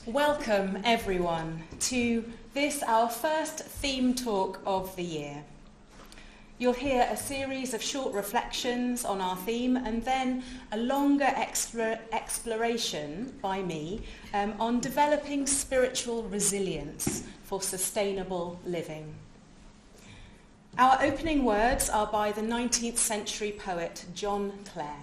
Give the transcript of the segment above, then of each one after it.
Welcome everyone to this, our first theme talk of the year. You'll hear a series of short reflections on our theme and then a longer exploration by me on developing spiritual resilience for sustainable living. Our opening words are by the 19th century poet John Clare.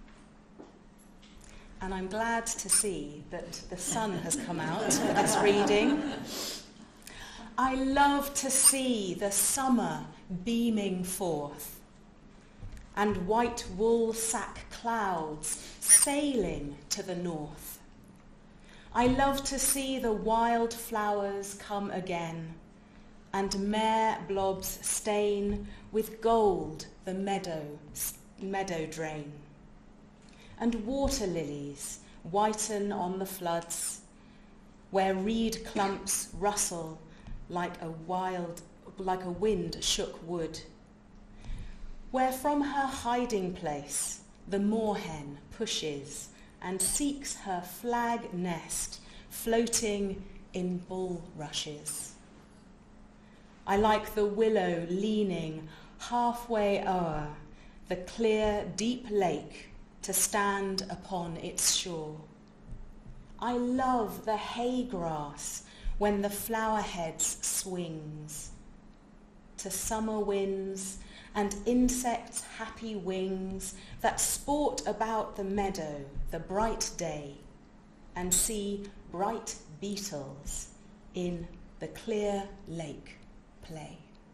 And I'm glad to see that the sun has come out for this reading. I love to see the summer beaming forth and white wool sack clouds sailing to the north. I love to see the wild flowers come again and mare blobs stain with gold the meadow drain. And water lilies whiten on the floods, where reed clumps rustle like a wind shook wood. Where from her hiding place the moorhen pushes and seeks her flag nest floating in bulrushes. I like the willow leaning halfway o'er the clear deep lake to stand upon its shore. I love the hay grass when the flower heads swings to summer winds and insects' happy wings that sport about the meadow the bright day and see bright beetles in the clear lake play.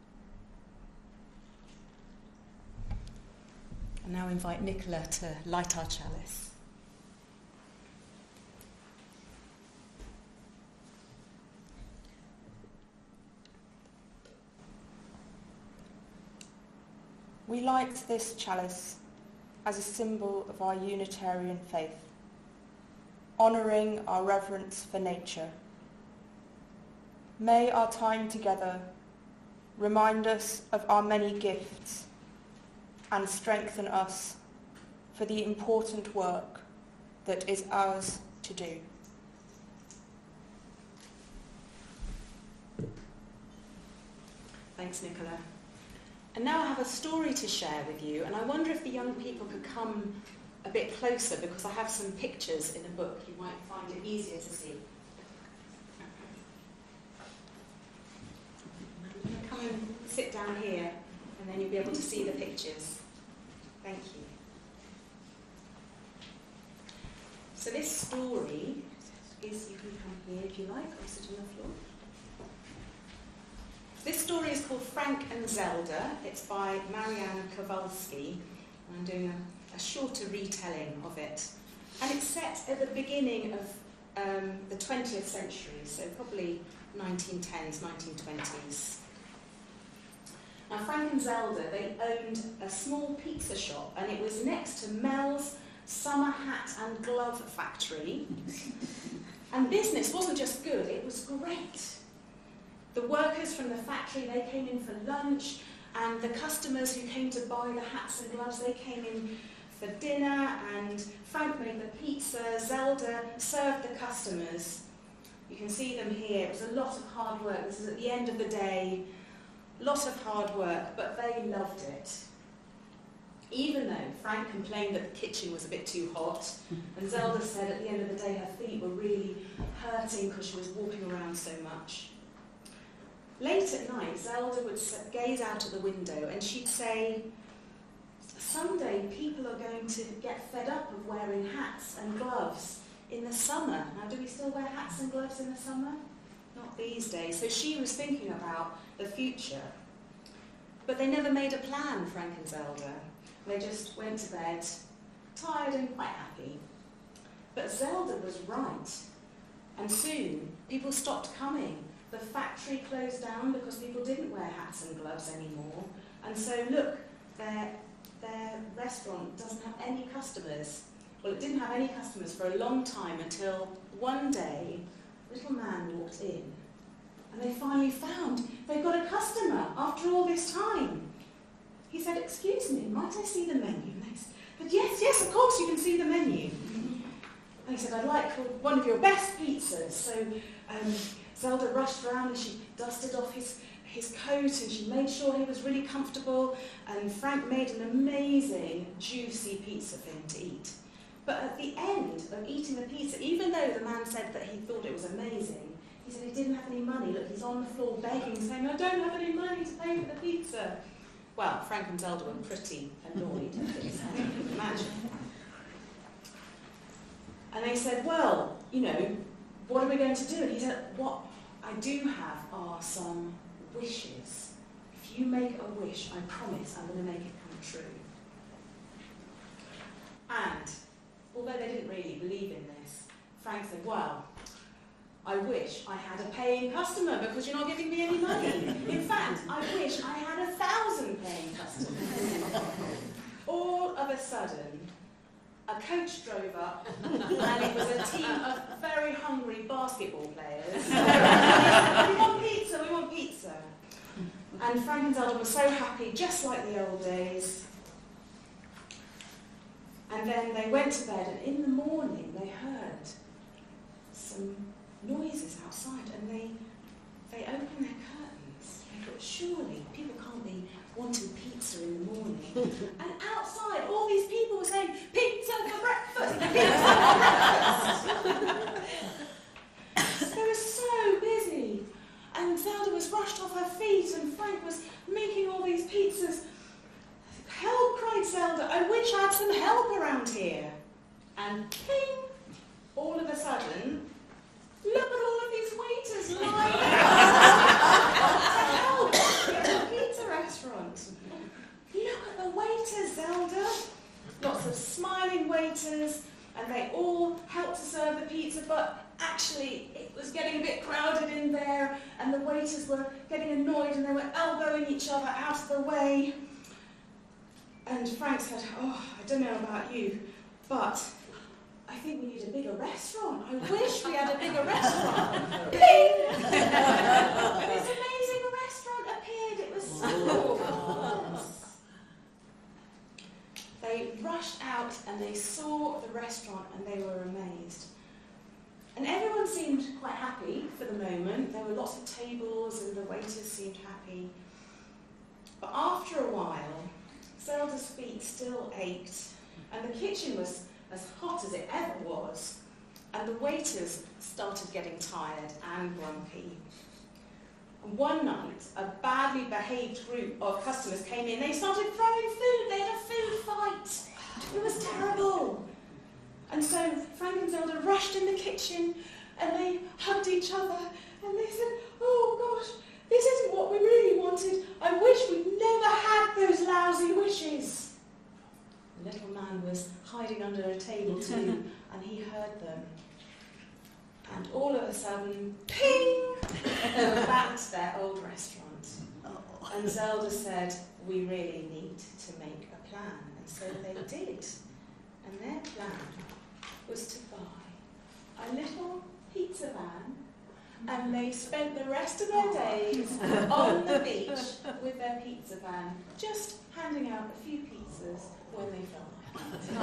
I now invite Nicola to light our chalice. We light this chalice as a symbol of our Unitarian faith, honouring our reverence for nature. May our time together remind us of our many gifts and strengthen us for the important work that is ours to do. Thanks, Nicola. And now I have a story to share with you, and I wonder if the young people could come a bit closer because I have some pictures in the book. You might find it easier to see. Come and sit down here, and then you'll be able to see the pictures. Thank you. So this story is, you can come here if you like, or sit on the floor. This story is called Frank and Zelda. It's by Marianne Kowalski. I'm doing a shorter retelling of it. And it's set at the beginning of the 20th century, so probably 1910s, 1920s. Now, Frank and Zelda, they owned a small pizza shop, and it was next to Mel's summer hat and glove factory. And business wasn't just good, it was great. The workers from the factory, they came in for lunch, and the customers who came to buy the hats and gloves, they came in for dinner, and Frank made the pizza, Zelda served the customers. You can see them here. It was a lot of hard work. This is at the end of the day. Lot of hard work, but they loved it. Even though Frank complained that the kitchen was a bit too hot, and Zelda said at the end of the day her feet were really hurting because she was walking around so much. Late at night, Zelda would gaze out of the window and she'd say, someday people are going to get fed up of wearing hats and gloves in the summer. Now, do we still wear hats and gloves in the summer? Not these days. So she was thinking about the future. But they never made a plan, Frank and Zelda. They just went to bed, tired and quite happy. But Zelda was right. And soon, people stopped coming. The factory closed down because people didn't wear hats and gloves anymore. And so, look, their restaurant doesn't have any customers. Well, it didn't have any customers for a long time until one day, a little man walked in. And they finally found they've got a customer after all this time. He said, "Excuse me, might I see the menu?" And they said, "But yes, of course you can see the menu." And he said, I'd like one of your best pizzas. So Zelda rushed around and she dusted off his coat and she made sure he was really comfortable, and Frank made an amazing, juicy pizza for him to eat. But at the end of eating the pizza, even though the man said that he thought it was amazing, he said he didn't have any money. Look, he's on the floor begging, saying, I don't have any money to pay for the pizza. Well, Frank and Zelda were pretty annoyed at this, as you can imagine. And they said, well, you know, what are we going to do? And he said, what I do have are some wishes. If you make a wish, I promise I'm going to make it come true. And although they didn't really believe in this, Frank said, well, I wish I had a paying customer because you're not giving me any money. In fact, I wish I had 1,000 paying customers. All of a sudden, a coach drove up and it was a team of very hungry basketball players. We want pizza, we want pizza. And Frank and Zelda were so happy, just like the old days. And then they went to bed, and in the morning they heard some noises outside, and they opened their curtains. They thought, surely people can't be wanting pizza in the morning. And outside, all these people were saying, pizza for breakfast, pizza for breakfast. They were so busy. And Zelda was rushed off her feet, and Frank was making all these pizzas. Help, cried Zelda, I wish I had some help around here. And ping, all of a sudden, look at all of these waiters lined up to help at the pizza restaurant. Look at the waiters, Zelda. Lots of smiling waiters, and they all helped to serve the pizza, but actually it was getting a bit crowded in there, and the waiters were getting annoyed, and they were elbowing each other out of the way. And Frank said, oh, I don't know about you, but I think we need a bigger restaurant. I wish we had a bigger restaurant. Bing! And this amazing restaurant appeared. It was so marvelous. They rushed out and they saw the restaurant and they were amazed. And everyone seemed quite happy for the moment. There were lots of tables and the waiters seemed happy. But after a while, Zelda's feet still ached, and the kitchen was as hot as it ever was, and the waiters started getting tired and grumpy. And one night, a badly behaved group of customers came in. They started throwing food. They had a food fight. It was terrible. And so Frank and Zelda rushed in the kitchen, and they hugged each other, and they said, oh gosh, this isn't what we really wanted. I wish we'd never had those lousy wishes. The little man was hiding under a table too, and he heard them. And all of a sudden, ping! They were back to their old restaurant. And Zelda said, we really need to make a plan. And so they did. And their plan was to buy a little pizza van, and they spent the rest of their days on the beach with their pizza van, just handing out a few pizzas when they felt like it.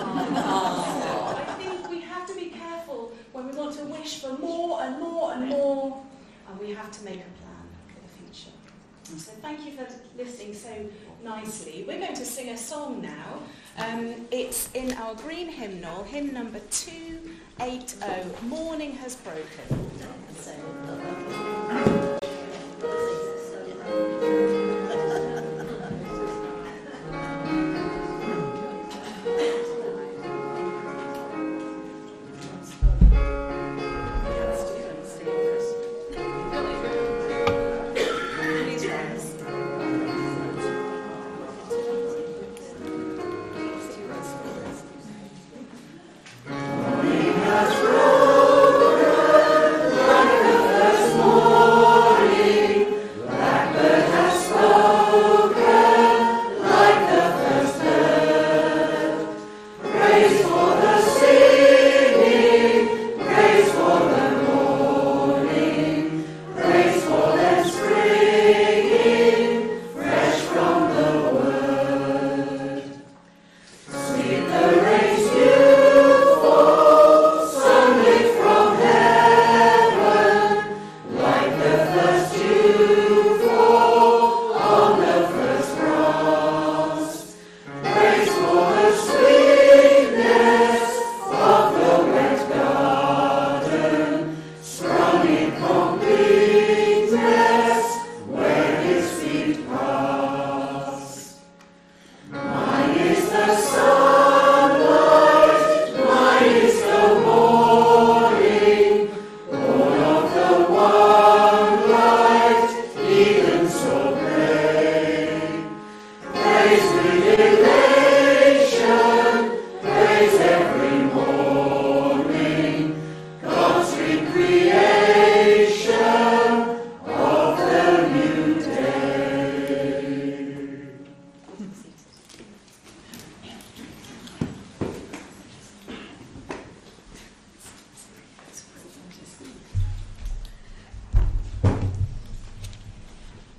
I think we have to be careful when we want to wish for more and more and more, and we have to make a plan for the future. So thank you for listening so nicely. We're going to sing a song now. It's in our green hymnal, hymn number 280, Morning Has Broken. Morning has broken,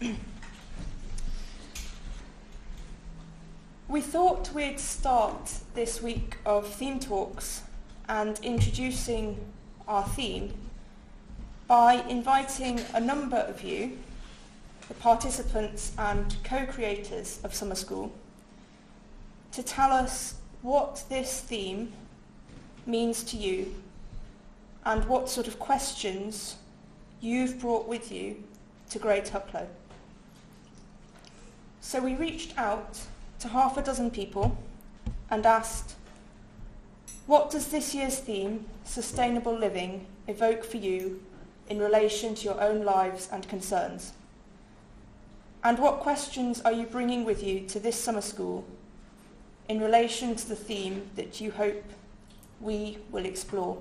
We thought we'd start this week of theme talks and introducing our theme by inviting a number of you, the participants and co-creators of Summer School, to tell us what this theme means to you and what sort of questions you've brought with you to Great Hucklow. So we reached out to half a dozen people and asked, what does this year's theme, Sustainable Living, evoke for you in relation to your own lives and concerns? And what questions are you bringing with you to this summer school in relation to the theme that you hope we will explore?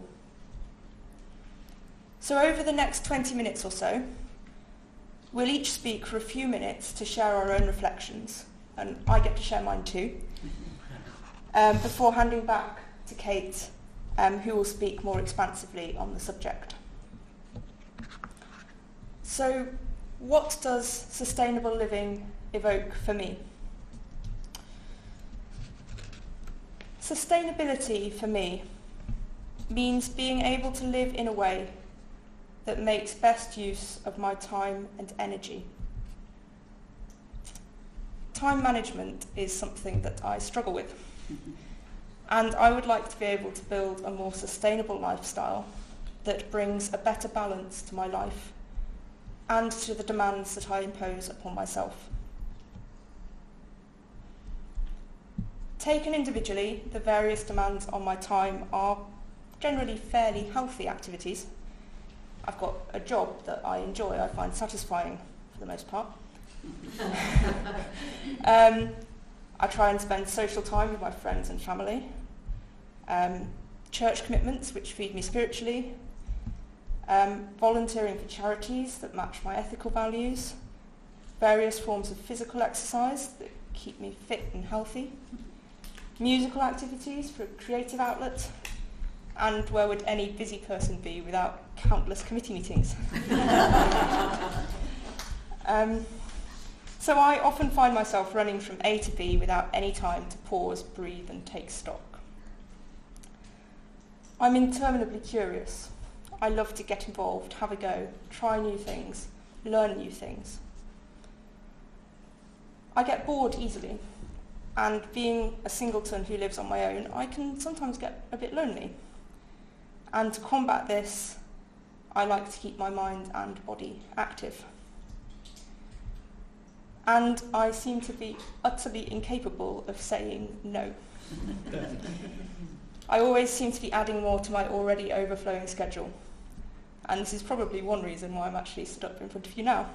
So over the next 20 minutes or so, we'll each speak for a few minutes to share our own reflections, and I get to share mine too, before handing back to Kate, who will speak more expansively on the subject. So, what does sustainable living evoke for me? Sustainability for me means being able to live in a way that makes best use of my time and energy. Time management is something that I struggle with, and I would like to be able to build a more sustainable lifestyle that brings a better balance to my life and to the demands that I impose upon myself. Taken individually, the various demands on my time are generally fairly healthy activities. I've got a job that I enjoy, I find satisfying for the most part. I try and spend social time with my friends and family. Church commitments which feed me spiritually. Volunteering for charities that match my ethical values. Various forms of physical exercise that keep me fit and healthy. Musical activities for a creative outlet. And where would any busy person be without countless committee meetings? So I often find myself running from A to B without any time to pause, breathe and take stock. I'm interminably curious. I love to get involved, have a go, try new things, learn new things. I get bored easily, and being a singleton who lives on my own, I can sometimes get a bit lonely. And to combat this, I like to keep my mind and body active. And I seem to be utterly incapable of saying no. I always seem to be adding more to my already overflowing schedule. And this is probably one reason why I'm actually stood up in front of you now.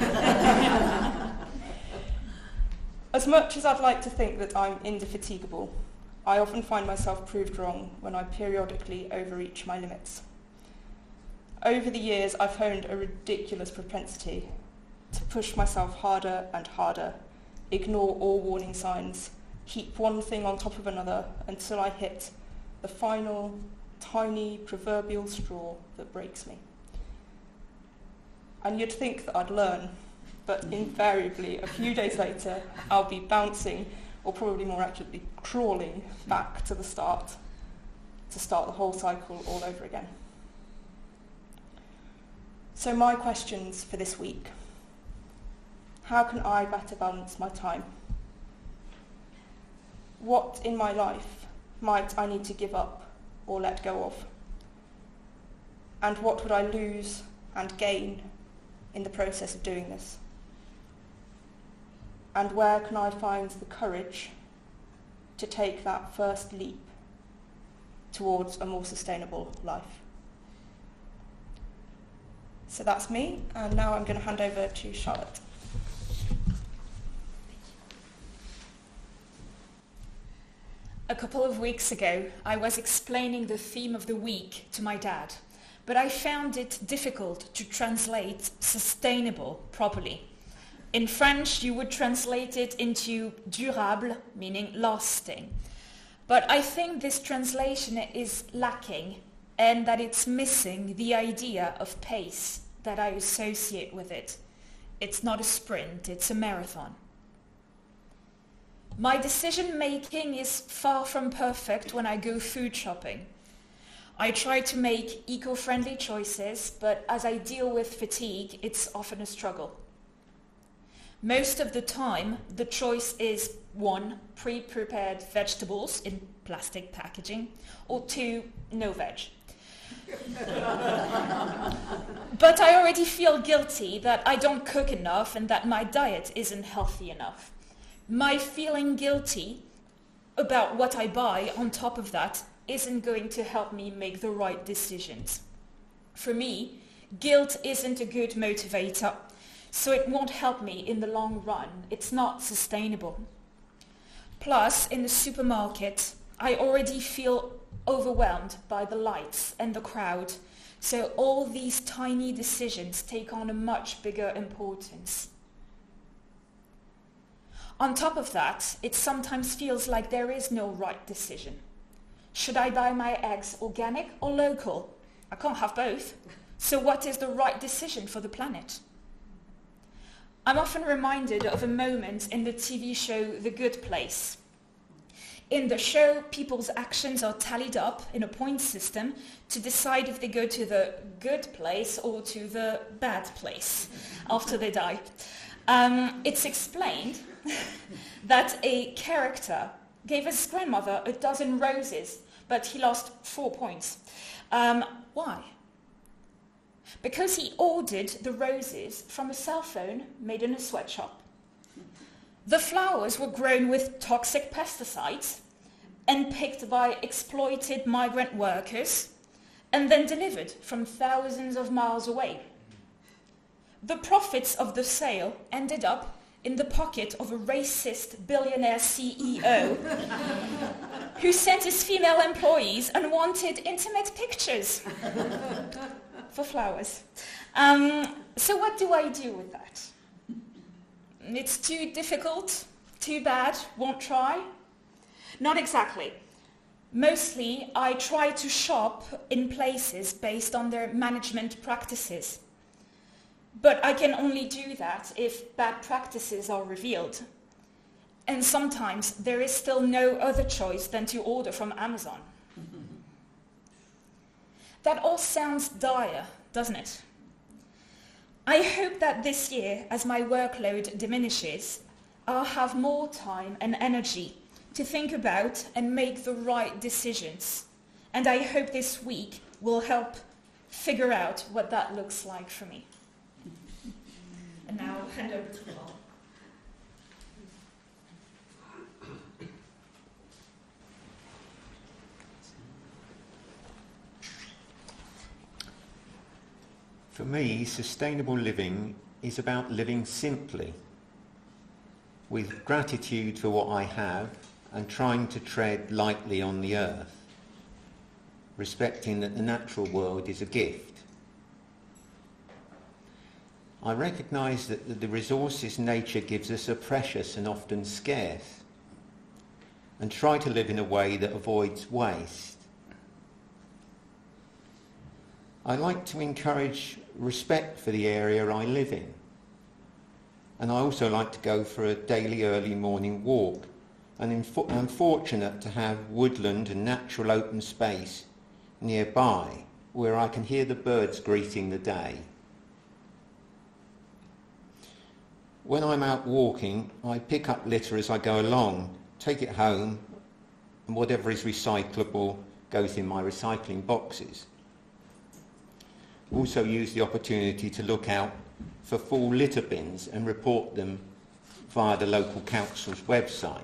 As much as I'd like to think that I'm indefatigable, I often find myself proved wrong when I periodically overreach my limits. Over the years, I've honed a ridiculous propensity to push myself harder and harder, ignore all warning signs, heap one thing on top of another until I hit the final, tiny, proverbial straw that breaks me. And you'd think that I'd learn, but invariably, a few days later, I'll be bouncing, or probably more accurately, crawling back to start the whole cycle all over again. So my questions for this week. How can I better balance my time? What in my life might I need to give up or let go of? And what would I lose and gain in the process of doing this? And where can I find the courage to take that first leap towards a more sustainable life? So that's me, and now I'm going to hand over to Charlotte. A couple of weeks ago, I was explaining the theme of the week to my dad, but I found it difficult to translate sustainable properly. In French, you would translate it into durable, meaning lasting. But I think this translation is lacking and that it's missing the idea of pace that I associate with it. It's not a sprint, it's a marathon. My decision making is far from perfect when I go food shopping. I try to make eco-friendly choices, but as I deal with fatigue, it's often a struggle. Most of the time, the choice is 1, pre-prepared vegetables in plastic packaging, or 2, no veg. But I already feel guilty that I don't cook enough and that my diet isn't healthy enough. My feeling guilty about what I buy on top of that isn't going to help me make the right decisions. For me, guilt isn't a good motivator, so it won't help me in the long run. It's not sustainable. Plus, in the supermarket, I already feel overwhelmed by the lights and the crowd, so all these tiny decisions take on a much bigger importance. On top of that, it sometimes feels like there is no right decision. Should I buy my eggs organic or local? I can't have both. So what is the right decision for the planet? I'm often reminded of a moment in the TV show The Good Place. In the show, people's actions are tallied up in a point system to decide if they go to the good place or to the bad place after they die. It's explained that a character gave his grandmother a dozen roses, but he lost 4 points. Why? Because he ordered the roses from a cell phone made in a sweatshop. The flowers were grown with toxic pesticides and picked by exploited migrant workers and then delivered from thousands of miles away. The profits of the sale ended up in the pocket of a racist billionaire CEO who sent his female employees unwanted intimate pictures for flowers. So what do I do with that? It's too difficult, too bad, won't try? Not exactly. Mostly, I try to shop in places based on their management practices. But I can only do that if bad practices are revealed. And sometimes there is still no other choice than to order from Amazon. That all sounds dire, doesn't it? I hope that this year, as my workload diminishes, I'll have more time and energy to think about and make the right decisions. And I hope this week will help figure out what that looks like for me. And now I'll hand over to Paul. For me, sustainable living is about living simply, with gratitude for what I have and trying to tread lightly on the earth, respecting that the natural world is a gift. I recognise that the resources nature gives us are precious and often scarce, and try to live in a way that avoids waste. I like to encourage respect for the area I live in, and I also like to go for a daily early morning walk, and I'm fortunate to have woodland and natural open space nearby where I can hear the birds greeting the day. When I'm out walking, I pick up litter as I go along, take it home, and whatever is recyclable goes in my recycling boxes. Also use the opportunity to look out for full litter bins and report them via the local council's website.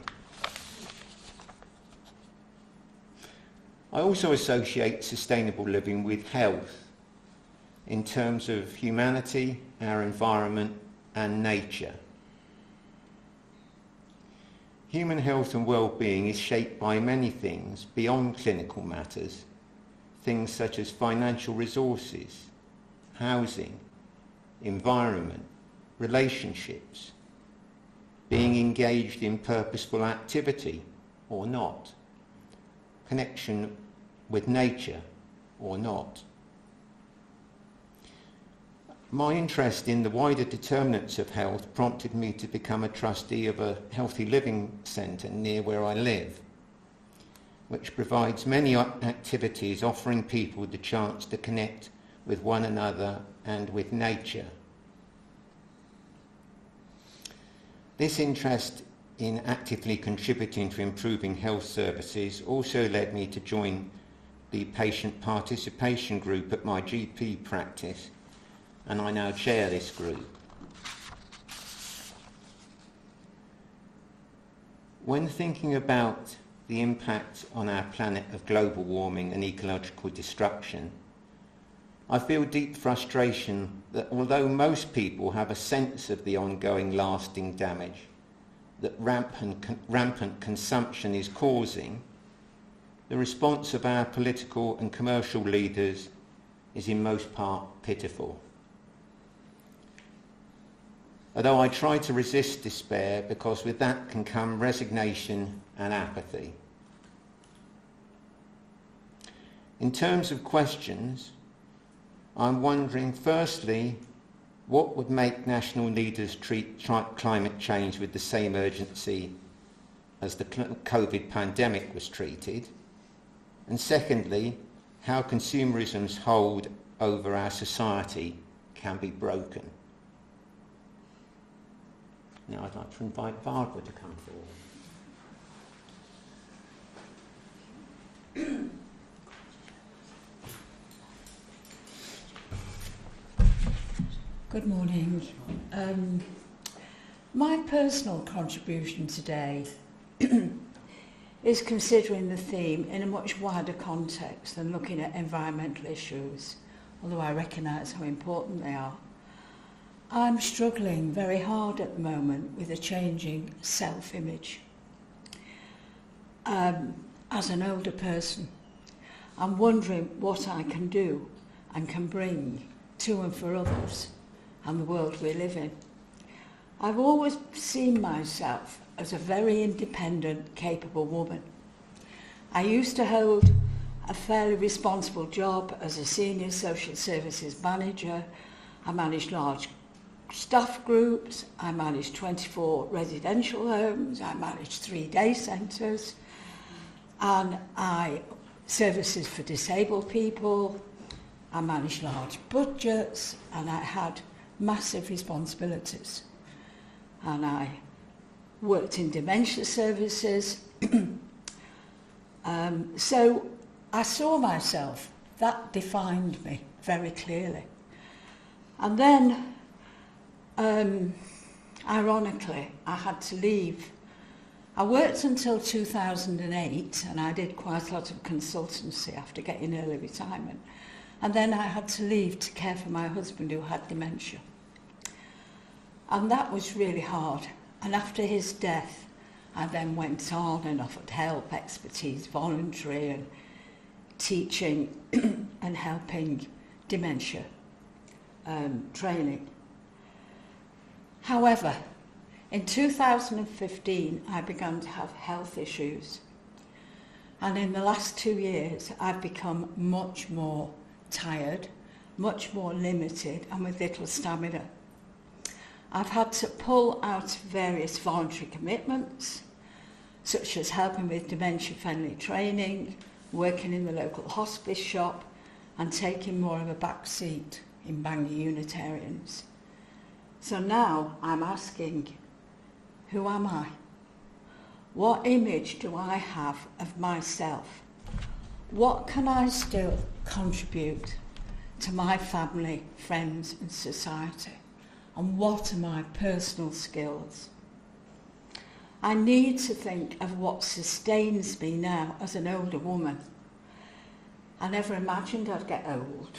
I also associate sustainable living with health in terms of humanity, our environment and nature. Human health and well-being is shaped by many things beyond clinical matters, things such as financial resources, housing, environment, relationships, being engaged in purposeful activity or not, connection with nature or not. My interest in the wider determinants of health prompted me to become a trustee of a healthy living centre near where I live, which provides many activities offering people the chance to connect with one another and with nature. This interest in actively contributing to improving health services also led me to join the patient participation group at my GP practice, and I now chair this group. When thinking about the impact on our planet of global warming and ecological destruction, I feel deep frustration that although most people have a sense of the ongoing lasting damage that rampant consumption is causing, the response of our political and commercial leaders is in most part pitiful. Although I try to resist despair, because with that can come resignation and apathy. In terms of questions, I'm wondering, firstly, what would make national leaders treat climate change with the same urgency as the COVID pandemic was treated? And secondly, how consumerism's hold over our society can be broken. Now I'd like to invite Barbara to come forward. Good morning. My personal contribution today is considering the theme in a much wider context than looking at environmental issues, although I recognise how important they are. I'm struggling very hard at the moment with a changing self-image. As an older person, I'm wondering what I can do and can bring to and for others and the world we live in. I've always seen myself as a very independent, capable woman. I used to hold a fairly responsible job as a senior social services manager. I managed large staff groups, I managed 24 residential homes, I managed 3 day centres, and I services for disabled people, I managed large budgets, and I had massive responsibilities. And I worked in dementia services. So I saw myself, that defined me very clearly. And then, ironically, I had to leave. I worked until 2008, and I did quite a lot of consultancy after getting early retirement. And then I had to leave to care for my husband who had dementia. And that was really hard. And after his death, I then went on and offered help, expertise, voluntary and teaching and helping dementia training. However, in 2015, I began to have health issues. And in the last 2 years, I've become much more tired, much more limited, and with little stamina. I've had to pull out various voluntary commitments, such as helping with dementia-friendly training, working in the local hospice shop, and taking more of a back seat in Bangor Unitarians. So now I'm asking, who am I? What image do I have of myself? What can I still contribute to my family, friends and society? And what are my personal skills? I need to think of what sustains me now as an older woman. I never imagined I'd get old.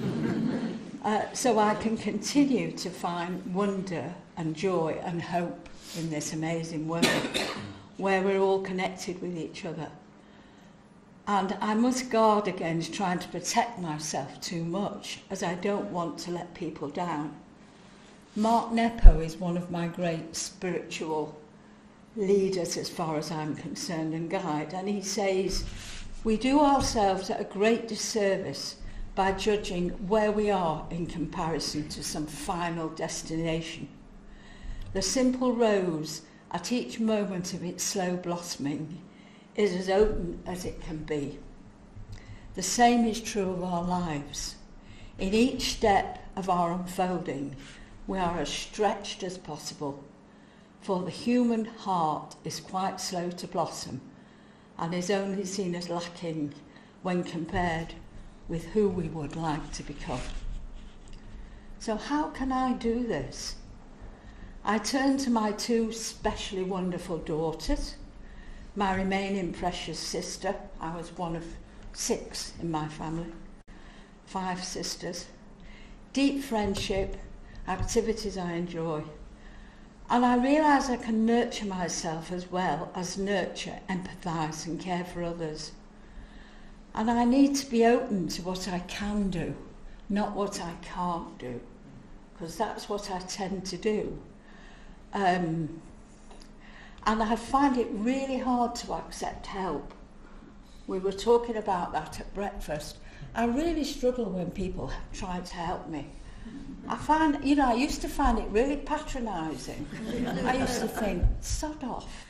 So I can continue to find wonder and joy and hope in this amazing world where we're all connected with each other. And I must guard against trying to protect myself too much, as I don't want to let people down. Mark Nepo is one of my great spiritual leaders as far as I'm concerned and guide, and he says, we do ourselves a great disservice by judging where we are in comparison to some final destination. The simple rose, at each moment of its slow blossoming, is as open as it can be. The same is true of our lives. In each step of our unfolding, we are as stretched as possible, for the human heart is quite slow to blossom and is only seen as lacking when compared with who we would like to become. So how can I do this? I turn to my two specially wonderful daughters, my remaining precious sister. I was one of 6 in my family, 5 sisters, deep friendship, activities I enjoy. And I realise I can nurture myself as well as nurture, empathise and care for others. And I need to be open to what I can do, not what I can't do, because that's what I tend to do. And I find it really hard to accept help. We were talking about that at breakfast. I really struggle when people try to help me. I used to find it really patronising. I used to think, sod off.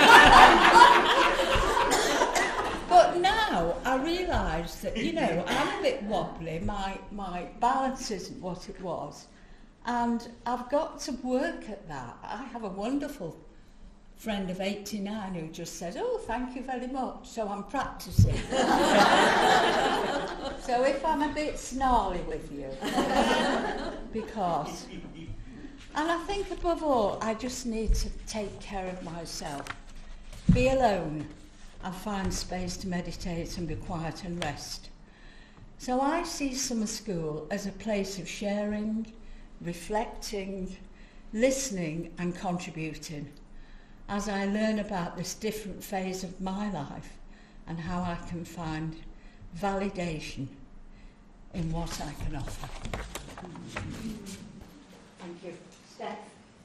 But now I realise that, I'm a bit wobbly. My balance isn't what it was. And I've got to work at that. I have a wonderful friend of 89 who just says, oh, thank you very much. So I'm practising. So if I'm a bit snarly with you, because... And I think above all, I just need to take care of myself, be alone and find space to meditate and be quiet and rest. So I see summer school as a place of sharing, reflecting, listening and contributing as I learn about this different phase of my life and how I can find validation in what I can offer. Thank you. Steph.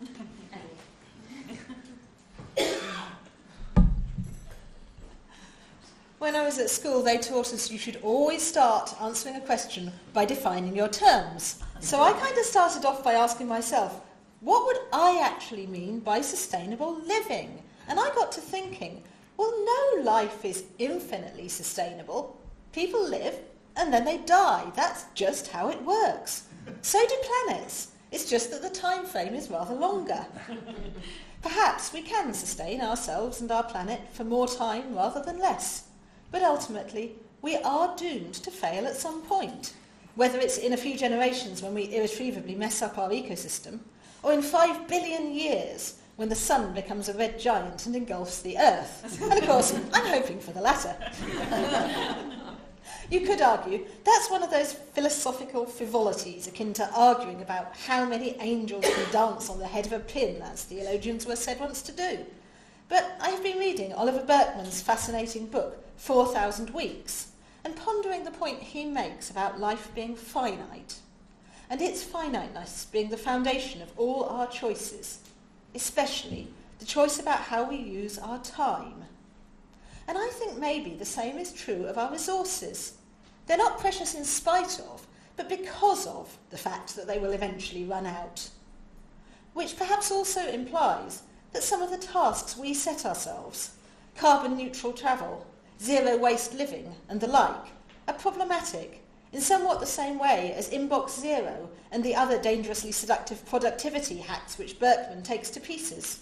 When I was at school, they taught us you should always start answering a question by defining your terms. So I kind of started off by asking myself, what would I actually mean by sustainable living? And I got to thinking, well, no life is infinitely sustainable. People live and then they die. That's just how it works. So do planets. It's just that the time frame is rather longer. Perhaps we can sustain ourselves and our planet for more time rather than less. But ultimately, we are doomed to fail at some point. Whether it's in a few generations when we irretrievably mess up our ecosystem, or in 5 billion years when the sun becomes a red giant and engulfs the earth. And of course, I'm hoping for the latter. You could argue that's one of those philosophical frivolities akin to arguing about how many angels can dance on the head of a pin, as theologians were said once to do. But I have been reading Oliver Burkeman's fascinating book, 4,000 Weeks, and pondering the point he makes about life being finite, and its finiteness being the foundation of all our choices, especially the choice about how we use our time. And I think maybe the same is true of our resources. They're not precious in spite of, but because of the fact that they will eventually run out. Which perhaps also implies that some of the tasks we set ourselves, carbon neutral travel, zero waste living and the like, are problematic in somewhat the same way as Inbox Zero and the other dangerously seductive productivity hacks which Berkman takes to pieces.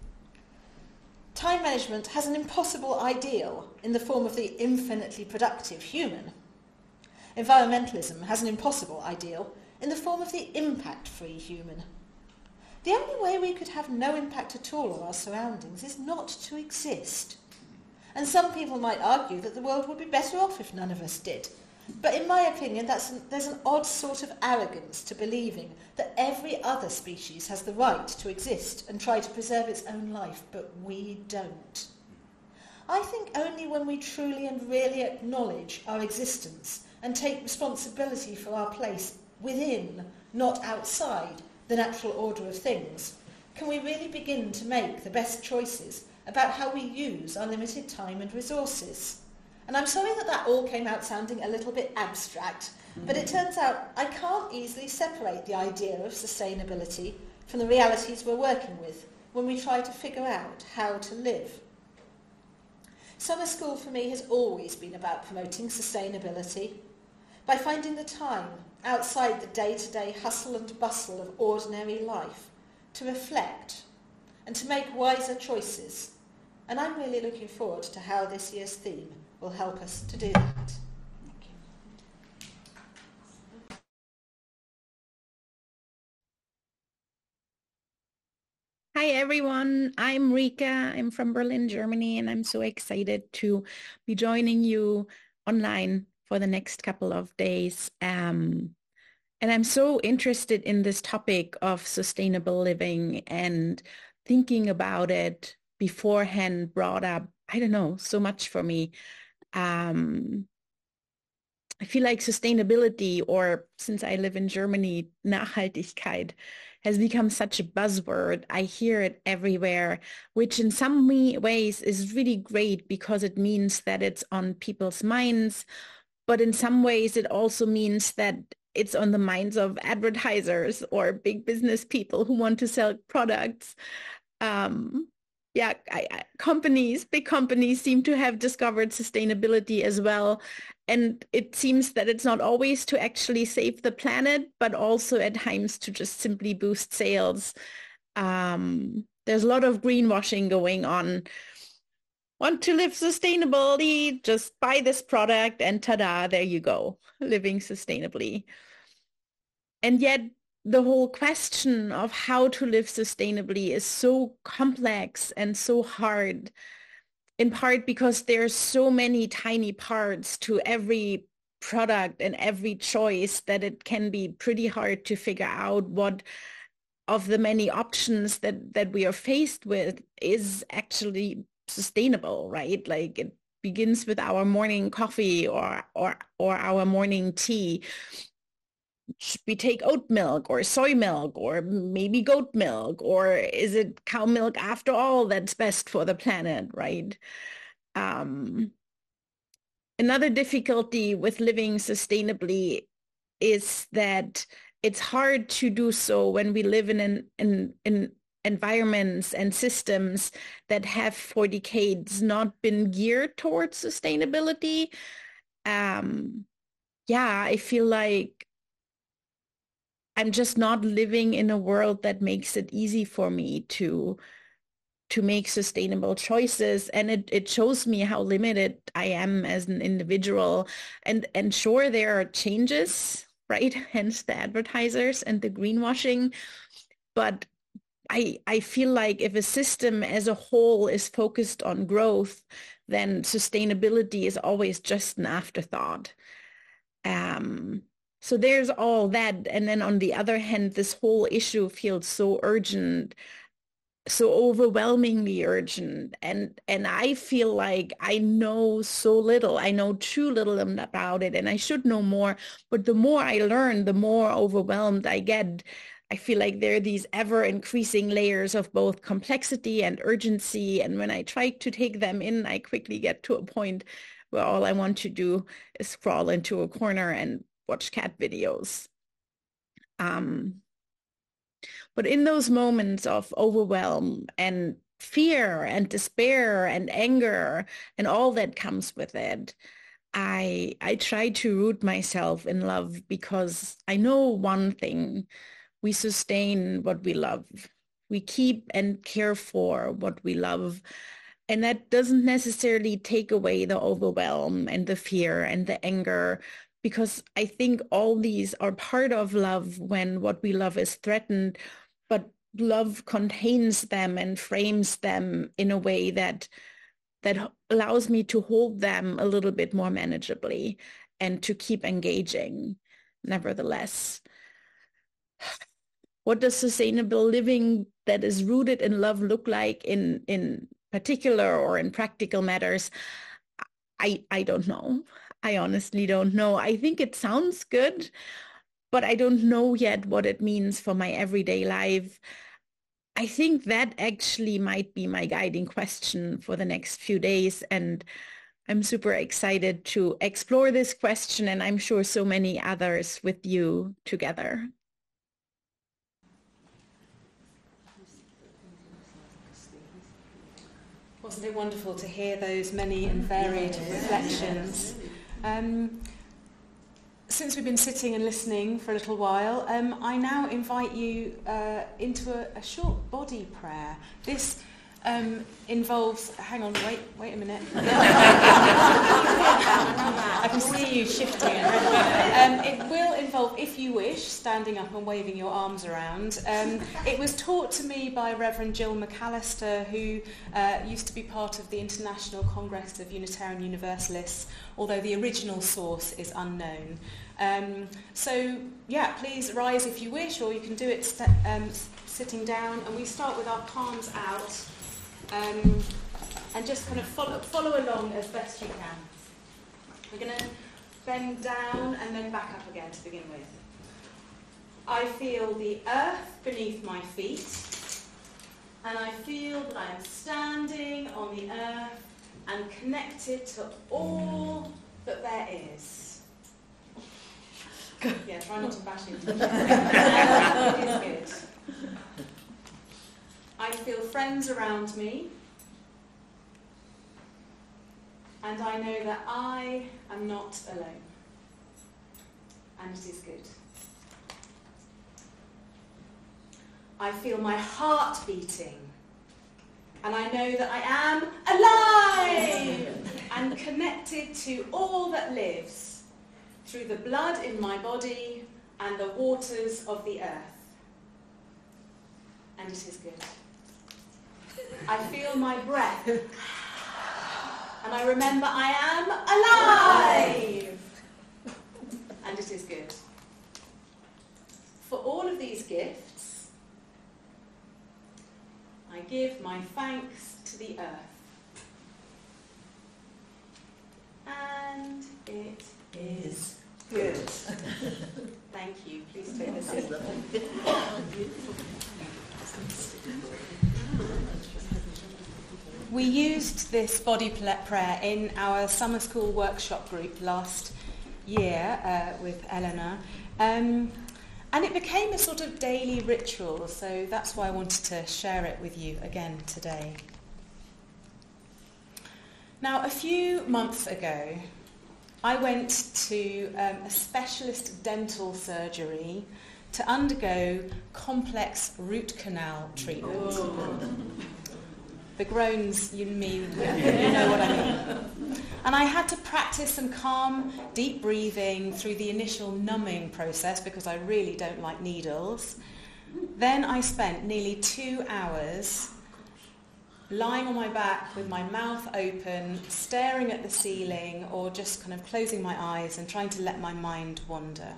Time management has an impossible ideal in the form of the infinitely productive human. Environmentalism has an impossible ideal in the form of the impact-free human. The only way we could have no impact at all on our surroundings is not to exist. And some people might argue that the world would be better off if none of us did. But in my opinion, there's an odd sort of arrogance to believing that every other species has the right to exist and try to preserve its own life, but we don't. I think only when we truly and really acknowledge our existence and take responsibility for our place within, not outside, the natural order of things, can we really begin to make the best choices about how we use our limited time and resources. And I'm sorry that all came out sounding a little bit abstract, But it turns out I can't easily separate the idea of sustainability from the realities we're working with when we try to figure out how to live. Summer school for me has always been about promoting sustainability by finding the time outside the day-to-day hustle and bustle of ordinary life to reflect and to make wiser choices. And I'm really looking forward to how this year's theme will help us to do that. Hi everyone, I'm Rika. I'm from Berlin, Germany, and I'm so excited to be joining you online for the next couple of days. And I'm so interested in this topic of sustainable living, and thinking about it beforehand brought up, I don't know, so much for me. I feel like sustainability, or since I live in Germany, Nachhaltigkeit, has become such a buzzword. I hear it everywhere, which in some ways is really great because it means that it's on people's minds. But in some ways, it also means that it's on the minds of advertisers or big business people who want to sell products. Big companies seem to have discovered sustainability as well. And it seems that it's not always to actually save the planet, but also at times to just simply boost sales. There's a lot of greenwashing going on. Want to live sustainably? Just buy this product and ta-da, there you go, living sustainably. And yet the whole question of how to live sustainably is so complex and so hard, in part because there's so many tiny parts to every product and every choice that it can be pretty hard to figure out what of the many options that we are faced with is actually sustainable, right? Like it begins with our morning coffee or our morning tea. Should we take oat milk or soy milk or maybe goat milk, or is it cow milk after all that's best for the planet, right? Another difficulty with living sustainably is that it's hard to do so when we live in environments and systems that have for decades not been geared towards sustainability. I feel like I'm just not living in a world that makes it easy for me to make sustainable choices. And it shows me how limited I am as an individual. And sure, there are changes, right? Hence the advertisers and the greenwashing. But I feel like if a system as a whole is focused on growth, then sustainability is always just an afterthought. So there's all that. And then on the other hand, this whole issue feels so urgent, so overwhelmingly urgent. And I feel like I know so little. I know too little about it, and I should know more. But the more I learn, the more overwhelmed I get. I feel like there are these ever increasing layers of both complexity and urgency. And when I try to take them in, I quickly get to a point where all I want to do is crawl into a corner and watch cat videos. But in those moments of overwhelm and fear and despair and anger and all that comes with it, I try to root myself in love, because I know one thing: we sustain what we love. We keep and care for what we love. And that doesn't necessarily take away the overwhelm and the fear and the anger, because I think all these are part of love when what we love is threatened, but love contains them and frames them in a way that allows me to hold them a little bit more manageably and to keep engaging nevertheless. What does sustainable living that is rooted in love look like in particular or in practical matters? I don't know. I honestly don't know. I think it sounds good, but I don't know yet what it means for my everyday life. I think that actually might be my guiding question for the next few days. And I'm super excited to explore this question, and I'm sure so many others with you together. Wasn't it wonderful to hear those many and varied reflections? Since we've been sitting and listening for a little while, I now invite you into a short body prayer. This involves... Hang on, wait a minute. I can see you shifting. It will involve, if you wish, standing up and waving your arms around. It was taught to me by Reverend Jill McAllister, who used to be part of the International Congress of Unitarian Universalists, although the original source is unknown. So, please rise if you wish, or you can do it sitting down. And we start with our palms out. And just kind of follow along as best you can. We're going to bend down and then back up again to begin with. I feel the earth beneath my feet, and I feel that I am standing on the earth and connected to all that there is. Yeah, try not to bash into it. It is good. I feel friends around me, and I know that I am not alone, and it is good. I feel my heart beating, and I know that I am alive and connected to all that lives through the blood in my body and the waters of the earth, and it is good. I feel my breath, and I remember I am alive, and it is good. For all of these gifts, I give my thanks to the earth, and it is good. Thank you. Please take a seat. We used this body prayer in our summer school workshop group last year with Eleanor, and it became a sort of daily ritual, so that's why I wanted to share it with you again today. Now, a few months ago, I went to a specialist dental surgery to undergo complex root canal treatment. The groans, you know what I mean. And I had to practice some calm, deep breathing through the initial numbing process because I really don't like needles. Then I spent nearly 2 hours lying on my back with my mouth open, staring at the ceiling, or just kind of closing my eyes and trying to let my mind wander.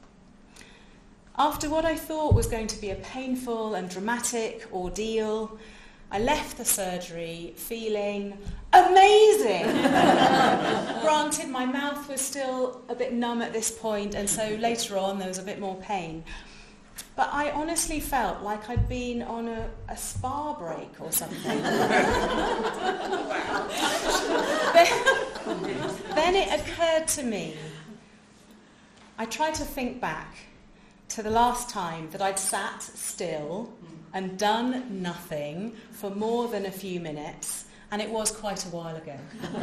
After what I thought was going to be a painful and dramatic ordeal, I left the surgery feeling amazing. Granted, my mouth was still a bit numb at this point, and so later on there was a bit more pain. But I honestly felt like I'd been on a spa break or something. Then it occurred to me. I tried to think back to the last time that I'd sat still and done nothing for more than a few minutes, and it was quite a while ago.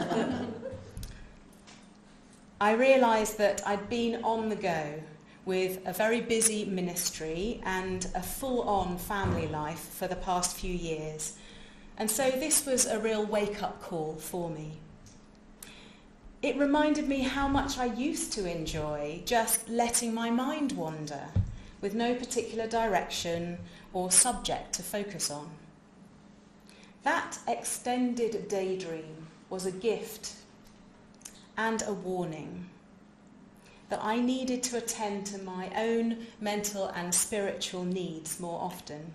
I realised that I'd been on the go with a very busy ministry and a full-on family life for the past few years, and so this was a real wake-up call for me. It reminded me how much I used to enjoy just letting my mind wander, with no particular direction or subject to focus on. That extended daydream was a gift and a warning that I needed to attend to my own mental and spiritual needs more often.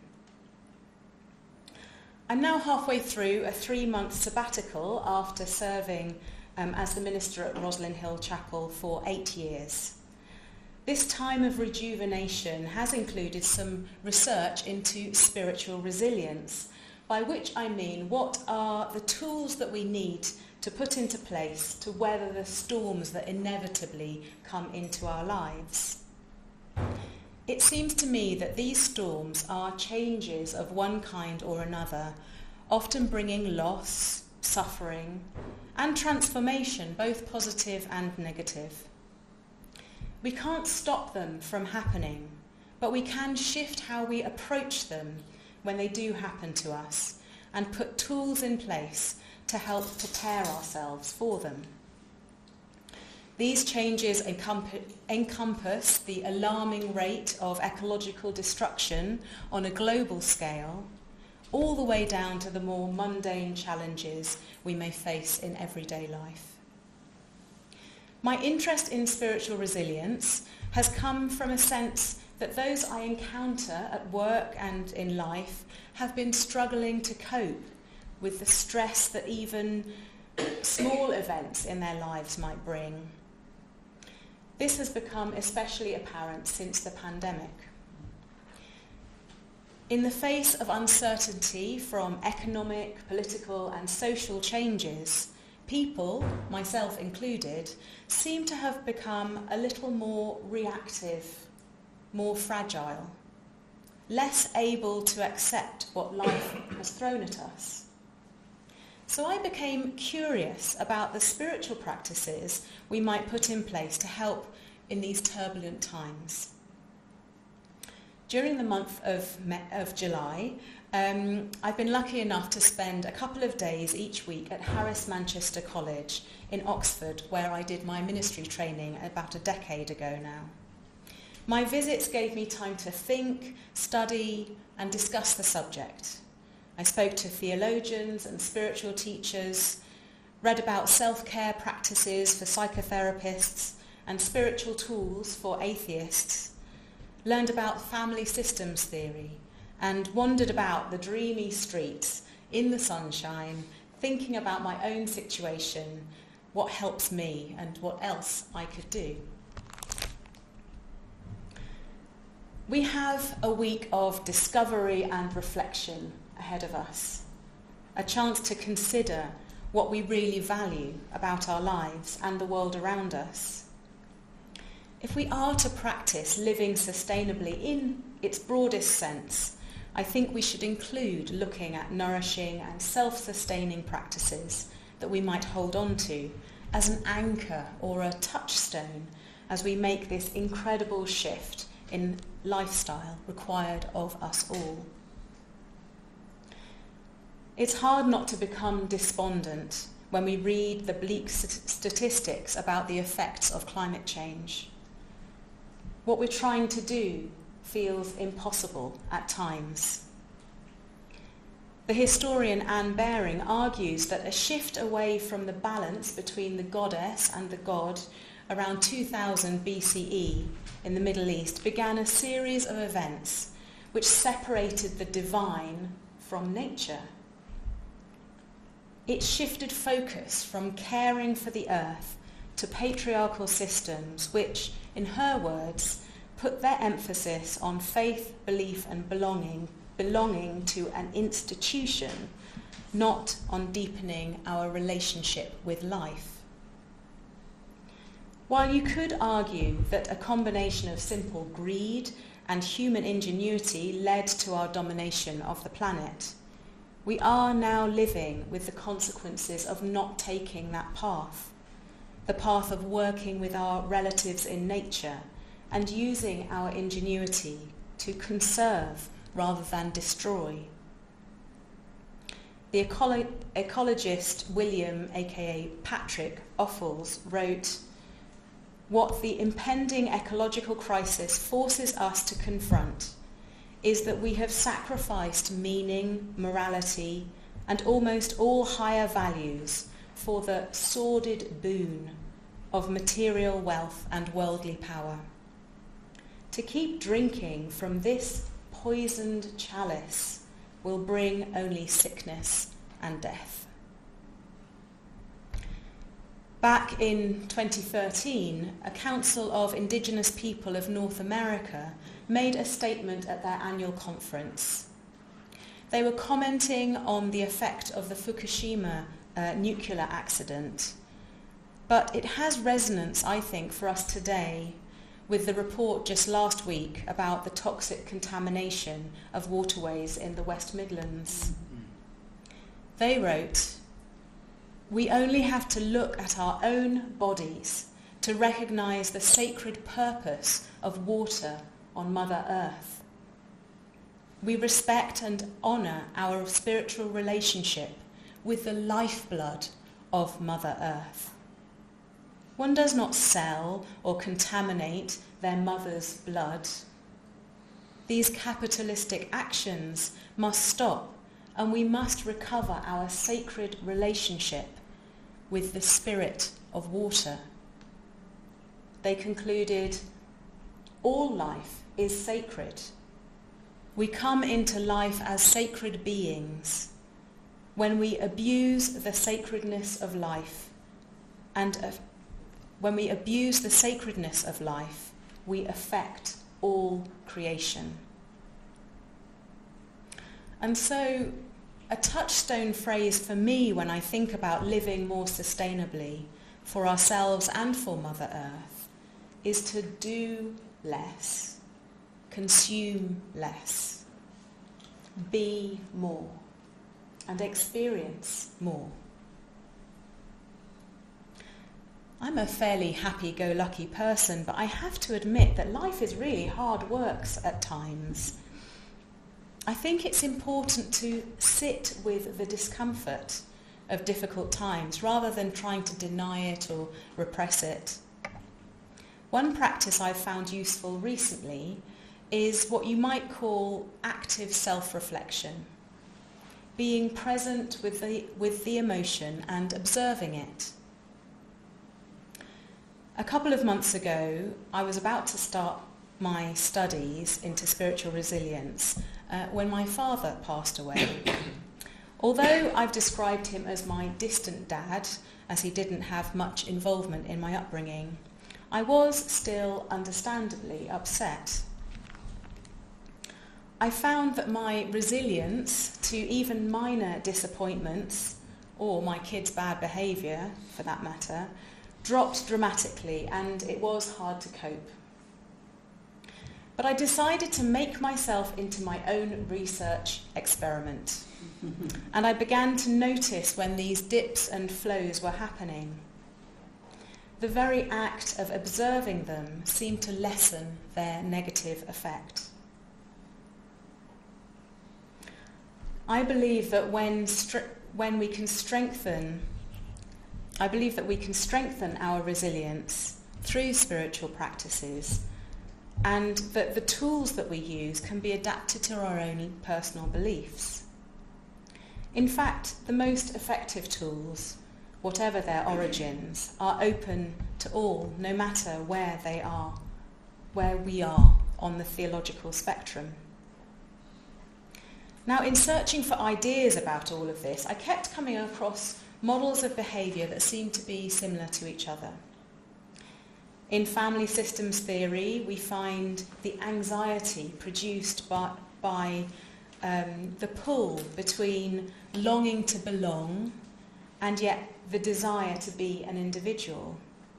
I'm now halfway through a 3-month sabbatical after serving as the minister at Roslyn Hill Chapel for 8 years. This time of rejuvenation has included some research into spiritual resilience, by which I mean what are the tools that we need to put into place to weather the storms that inevitably come into our lives. It seems to me that these storms are changes of one kind or another, often bringing loss, suffering, and transformation, both positive and negative. We can't stop them from happening, but we can shift how we approach them when they do happen to us and put tools in place to help prepare ourselves for them. These changes encompass the alarming rate of ecological destruction on a global scale, all the way down to the more mundane challenges we may face in everyday life. My interest in spiritual resilience has come from a sense that those I encounter at work and in life have been struggling to cope with the stress that even small events in their lives might bring. This has become especially apparent since the pandemic. In the face of uncertainty from economic, political and social changes, people, myself included, seem to have become a little more reactive, more fragile, less able to accept what life has thrown at us. So I became curious about the spiritual practices we might put in place to help in these turbulent times. During the month of July, I've been lucky enough to spend a couple of days each week at Harris Manchester College in Oxford, where I did my ministry training about a decade ago now. My visits gave me time to think, study, and discuss the subject. I spoke to theologians and spiritual teachers, read about self-care practices for psychotherapists and spiritual tools for atheists, learned about family systems theory, and wandered about the dreamy streets in the sunshine, thinking about my own situation, what helps me, and what else I could do. We have a week of discovery and reflection ahead of us, a chance to consider what we really value about our lives and the world around us. If we are to practice living sustainably in its broadest sense, I think we should include looking at nourishing and self-sustaining practices that we might hold on to as an anchor or a touchstone as we make this incredible shift in lifestyle required of us all. It's hard not to become despondent when we read the bleak statistics about the effects of climate change. What we're trying to do feels impossible at times. The historian Anne Baring argues that a shift away from the balance between the goddess and the god around 2000 BCE in the Middle East began a series of events which separated the divine from nature. It shifted focus from caring for the earth to patriarchal systems which, in her words, put their emphasis on faith, belief and belonging to an institution, not on deepening our relationship with life. While you could argue that a combination of simple greed and human ingenuity led to our domination of the planet, we are now living with the consequences of not taking that path, the path of working with our relatives in nature and using our ingenuity to conserve rather than destroy. The ecologist William, aka Patrick Offals, wrote, "What the impending ecological crisis forces us to confront is that we have sacrificed meaning, morality, and almost all higher values for the sordid boon of material wealth and worldly power. To keep drinking from this poisoned chalice will bring only sickness and death." Back in 2013, a Council of Indigenous People of North America made a statement at their annual conference. They were commenting on the effect of the Fukushima nuclear accident, but it has resonance, I think, for us today with the report just last week about the toxic contamination of waterways in the West Midlands. They wrote, "We only have to look at our own bodies to recognise the sacred purpose of water on Mother Earth. We respect and honour our spiritual relationship with the lifeblood of Mother Earth. One does not sell or contaminate their mother's blood. These capitalistic actions must stop, and we must recover our sacred relationship with the spirit of water." They concluded, "All life is sacred. We come into life as sacred beings. When we abuse the sacredness of life, we affect all creation." And so, a touchstone phrase for me when I think about living more sustainably for ourselves and for Mother Earth is to do less, consume less, be more, and experience more. I'm a fairly happy-go-lucky person, but I have to admit that life is really hard work at times. I think it's important to sit with the discomfort of difficult times rather than trying to deny it or repress it. One practice I've found useful recently is what you might call active self-reflection, being present with the emotion and observing it. A couple of months ago, I was about to start my studies into spiritual resilience when my father passed away. Although I've described him as my distant dad, as he didn't have much involvement in my upbringing, I was still understandably upset. I found that my resilience to even minor disappointments, or my kids' bad behaviour for that matter, dropped dramatically, and it was hard to cope. But I decided to make myself into my own research experiment, and I began to notice when these dips and flows were happening. The very act of observing them seemed to lessen their negative effect. I believe that we can strengthen our resilience through spiritual practices, and that the tools that we use can be adapted to our own personal beliefs. In fact, the most effective tools, whatever their origins, are open to all, no matter where we are on the theological spectrum. Now, in searching for ideas about all of this, I kept coming across models of behaviour that seemed to be similar to each other. In family systems theory, we find the anxiety produced by the pull between longing to belong and yet the desire to be an individual.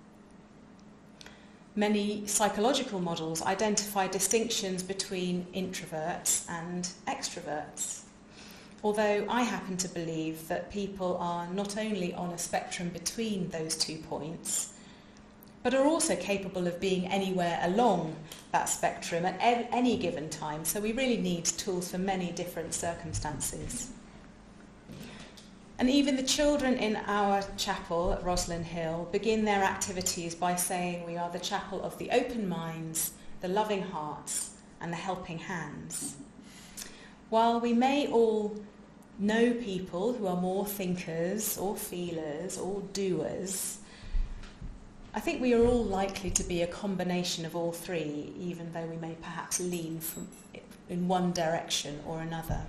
Many psychological models identify distinctions between introverts and extroverts, although I happen to believe that people are not only on a spectrum between those 2 points, but are also capable of being anywhere along that spectrum at any given time, so we really need tools for many different circumstances. And even the children in our chapel at Roslyn Hill begin their activities by saying we are the chapel of the open minds, the loving hearts, and the helping hands. While we may all know people who are more thinkers or feelers or doers, I think we are all likely to be a combination of all three, even though we may perhaps lean in one direction or another.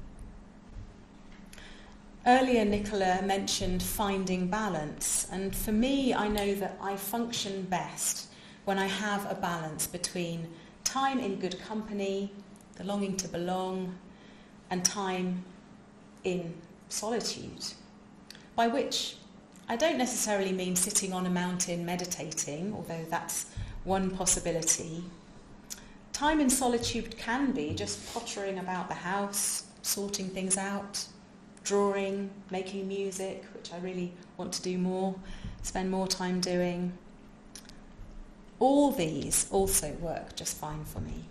Earlier, Nicola mentioned finding balance, and for me, I know that I function best when I have a balance between time in good company, the longing to belong, and time in solitude. by which I don't necessarily mean sitting on a mountain meditating, although that's one possibility. Time in solitude can be just pottering about the house, sorting things out, drawing, making music, which I really want to do more, spend more time doing. All these also work just fine for me.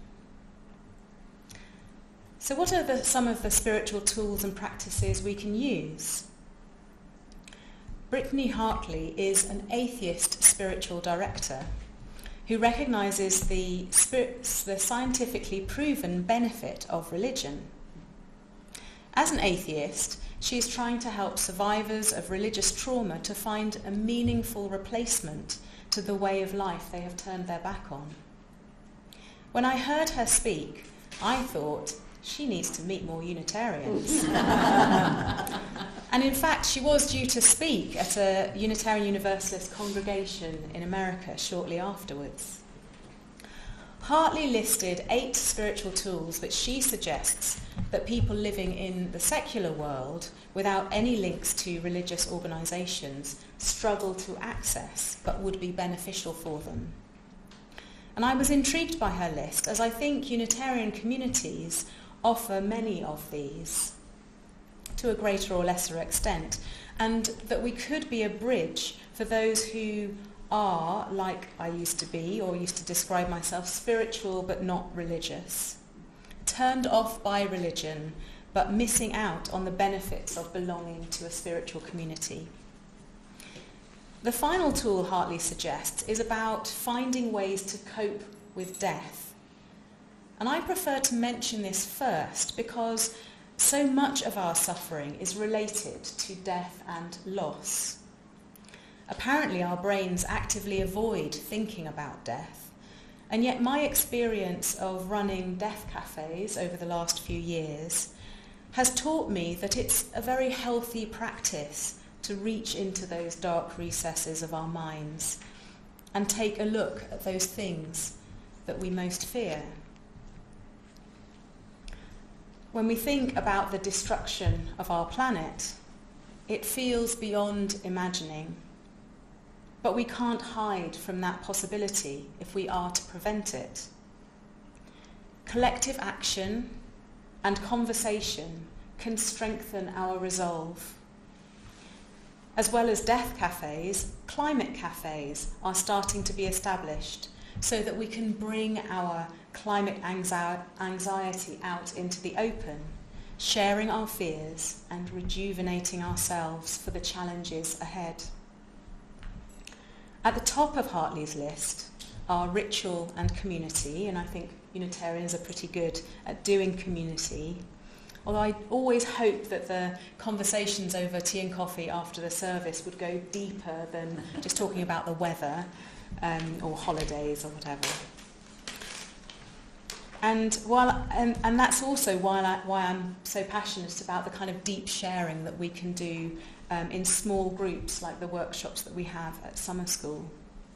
So what are some of the spiritual tools and practices we can use? Brittany Hartley is an atheist spiritual director who recognises the scientifically proven benefit of religion. As an atheist, she is trying to help survivors of religious trauma to find a meaningful replacement to the way of life they have turned their back on. When I heard her speak, I thought, she needs to meet more Unitarians. And in fact, she was due to speak at a Unitarian Universalist congregation in America shortly afterwards. Hartley listed 8 spiritual tools which she suggests that people living in the secular world without any links to religious organisations struggle to access but would be beneficial for them. And I was intrigued by her list, as I think Unitarian communities offer many of these to a greater or lesser extent, and that we could be a bridge for those who are, like I used to be, or used to describe myself, spiritual but not religious, turned off by religion but missing out on the benefits of belonging to a spiritual community. The final tool Hartley suggests is about finding ways to cope with death. And I prefer to mention this first because so much of our suffering is related to death and loss. Apparently our brains actively avoid thinking about death, and yet my experience of running death cafes over the last few years has taught me that it's a very healthy practice to reach into those dark recesses of our minds and take a look at those things that we most fear. When we think about the destruction of our planet, it feels beyond imagining. But we can't hide from that possibility if we are to prevent it. Collective action and conversation can strengthen our resolve. As well as death cafes, climate cafes are starting to be established so that we can bring our climate anxiety out into the open, sharing our fears and rejuvenating ourselves for the challenges ahead. At the top of Hartley's list are ritual and community, and I think Unitarians are pretty good at doing community. Although I always hope that the conversations over tea and coffee after the service would go deeper than just talking about the weather or holidays or whatever. And that's also why I'm so passionate about the kind of deep sharing that we can do in small groups like the workshops that we have at summer school.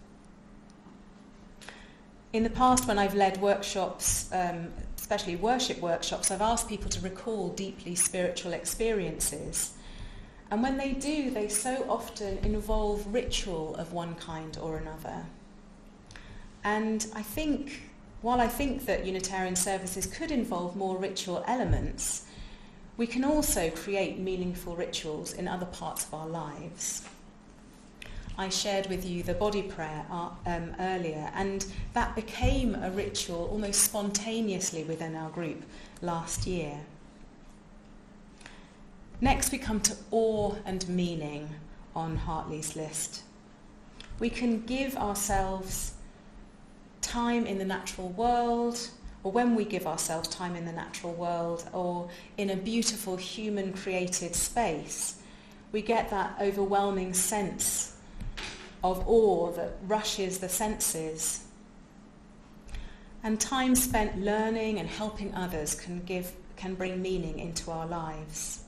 In the past, when I've led workshops, especially worship workshops, I've asked people to recall deeply spiritual experiences. And when they do, they so often involve ritual of one kind or another. And while I think that Unitarian services could involve more ritual elements, we can also create meaningful rituals in other parts of our lives. I shared with you the body prayer earlier, and that became a ritual almost spontaneously within our group last year. Next we come to awe and meaning on Hartley's list. We can give ourselves time in the natural world, or when we give ourselves time in the natural world, or in a beautiful human-created space, we get that overwhelming sense of awe that rushes the senses. And time spent learning and helping others can bring meaning into our lives.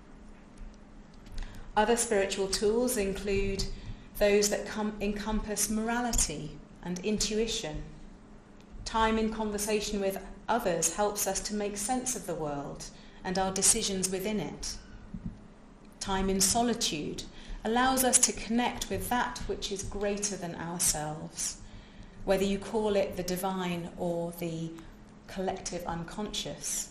Other spiritual tools include those that encompass morality and intuition. Time in conversation with others helps us to make sense of the world and our decisions within it. time in solitude, allows us to connect with that which is greater than ourselves, whether you call it the divine or the collective unconscious.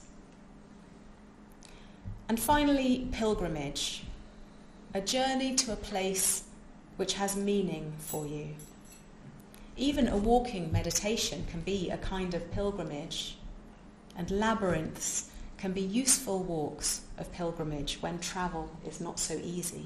And finally, pilgrimage, a journey to a place which has meaning for you. Even a walking meditation can be a kind of pilgrimage, and labyrinths can be useful walks of pilgrimage when travel is not so easy.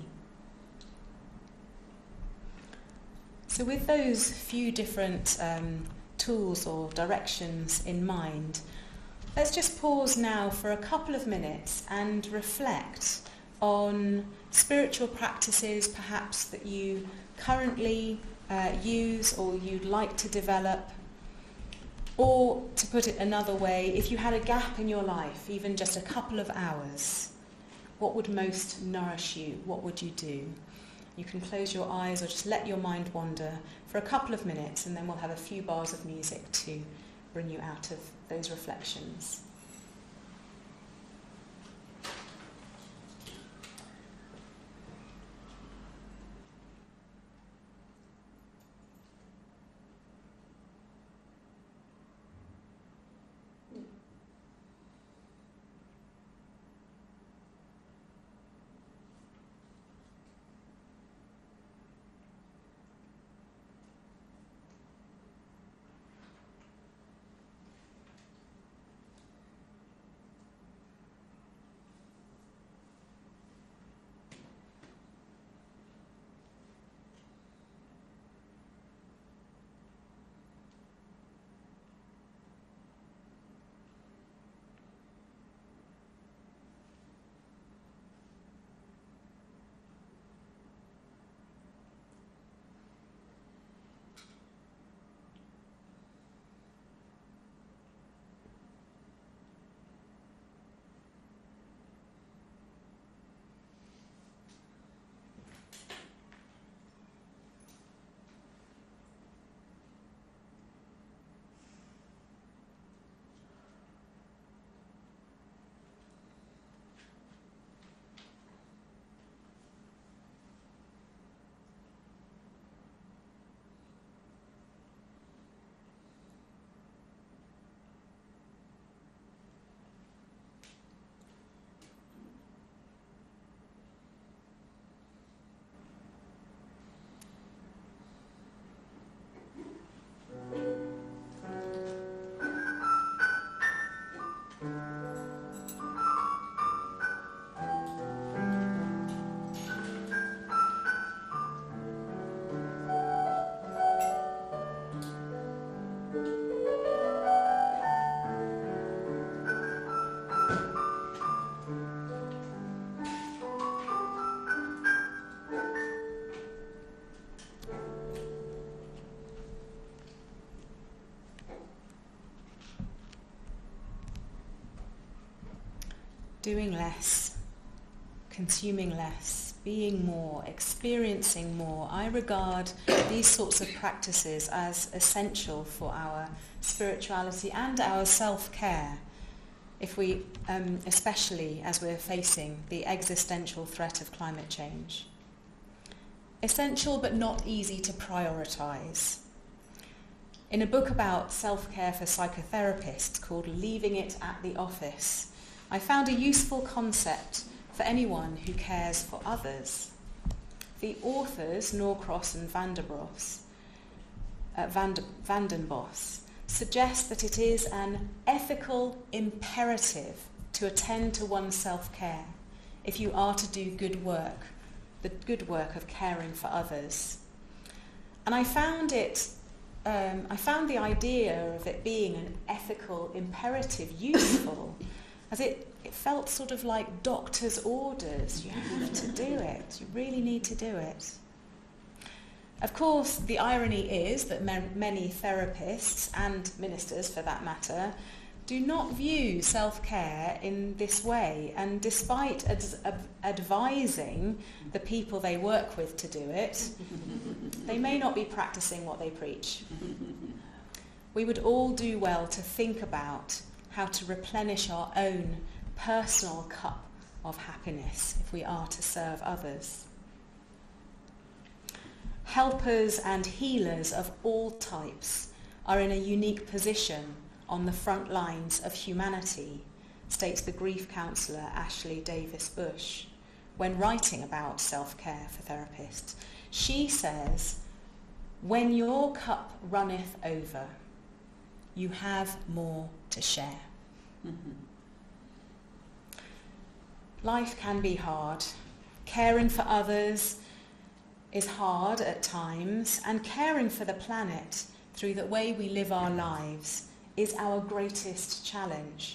So with those few different tools or directions in mind, let's just pause now for a couple of minutes and reflect on spiritual practices perhaps that you currently use or you'd like to develop. Or, to put it another way, if you had a gap in your life, even just a couple of hours, what would most nourish you? What would you do? You can close your eyes or just let your mind wander for a couple of minutes, and then we'll have a few bars of music to bring you out of those reflections. Doing less, consuming less, being more, experiencing more. I regard these sorts of practices as essential for our spirituality and our self-care, if we, especially as we're facing the existential threat of climate change. Essential but not easy to prioritise. In a book about self-care for psychotherapists called Leaving It at the Office, I found a useful concept for anyone who cares for others. The authors, Norcross and Vandenbos, suggest that it is an ethical imperative to attend to one's self-care if you are to do good work, the good work of caring for others. And I found the idea of it being an ethical imperative useful, as it felt sort of like doctor's orders. You have to do it. You really need to do it. Of course, the irony is that many therapists, and ministers for that matter, do not view self-care in this way, and despite advising the people they work with to do it, they may not be practicing what they preach. We would all do well to think about how to replenish our own personal cup of happiness if we are to serve others. Helpers and healers of all types are in a unique position on the front lines of humanity, states the grief counsellor Ashley Davis Bush when writing about self-care for therapists. She says, "When your cup runneth over, you have more to share." Mm-hmm. Life can be hard. Caring for others is hard at times, and caring for the planet through the way we live our lives is our greatest challenge.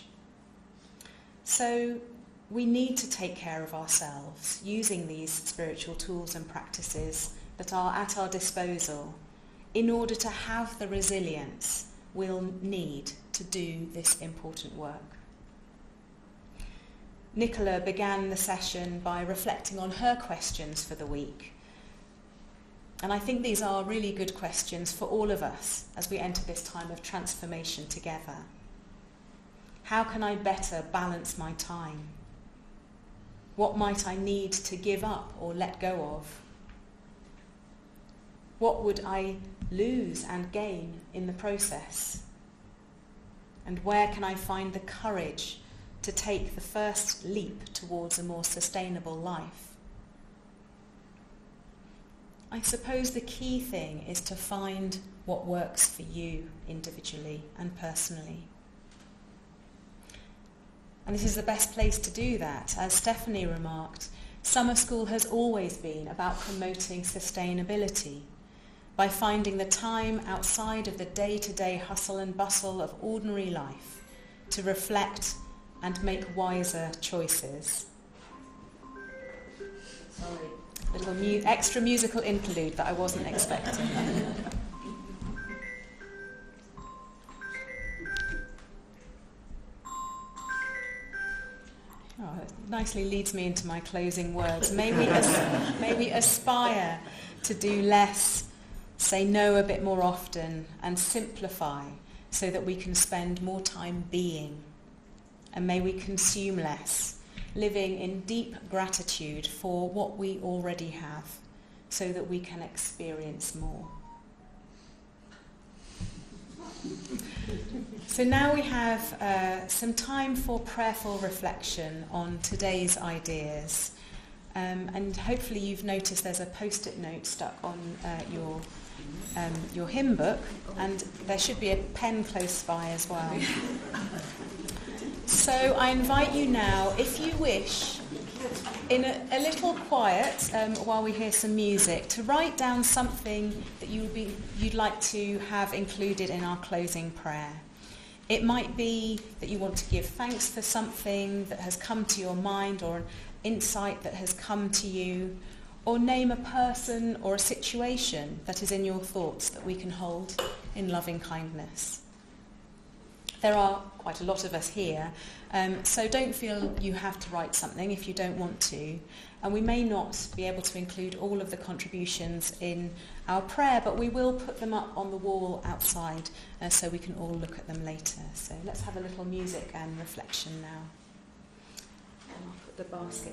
So we need to take care of ourselves using these spiritual tools and practices that are at our disposal in order to have the resilience we'll need to do this important work. Nicola began the session by reflecting on her questions for the week. And I think these are really good questions for all of us as we enter this time of transformation together. How can I better balance my time? What might I need to give up or let go of? What would I lose and gain in the process? And where can I find the courage to take the first leap towards a more sustainable life? I suppose the key thing is to find what works for you individually and personally. And this is the best place to do that. As Stephanie remarked, summer school has always been about promoting sustainability by finding the time outside of the day-to-day hustle and bustle of ordinary life to reflect and make wiser choices. Sorry. Little extra musical interlude that I wasn't expecting. Oh, it nicely leads me into my closing words. May we aspire to do less, say no a bit more often, and simplify so that we can spend more time being. And may we consume less, living in deep gratitude for what we already have, so that we can experience more. So now we have some time for prayerful reflection on today's ideas. And hopefully you've noticed there's a post-it note stuck on your hymn book, and there should be a pen close by as well. So I invite you now, if you wish, in a little quiet, while we hear some music, to write down something that you'd like to have included in our closing prayer. It might be that you want to give thanks for something that has come to your mind, or an insight that has come to you, or name a person or a situation that is in your thoughts that we can hold in loving kindness. There are quite a lot of us here, so don't feel you have to write something if you don't want to. And we may not be able to include all of the contributions in our prayer, but we will put them up on the wall outside so we can all look at them later. So let's have a little music and reflection now. And I'll put the basket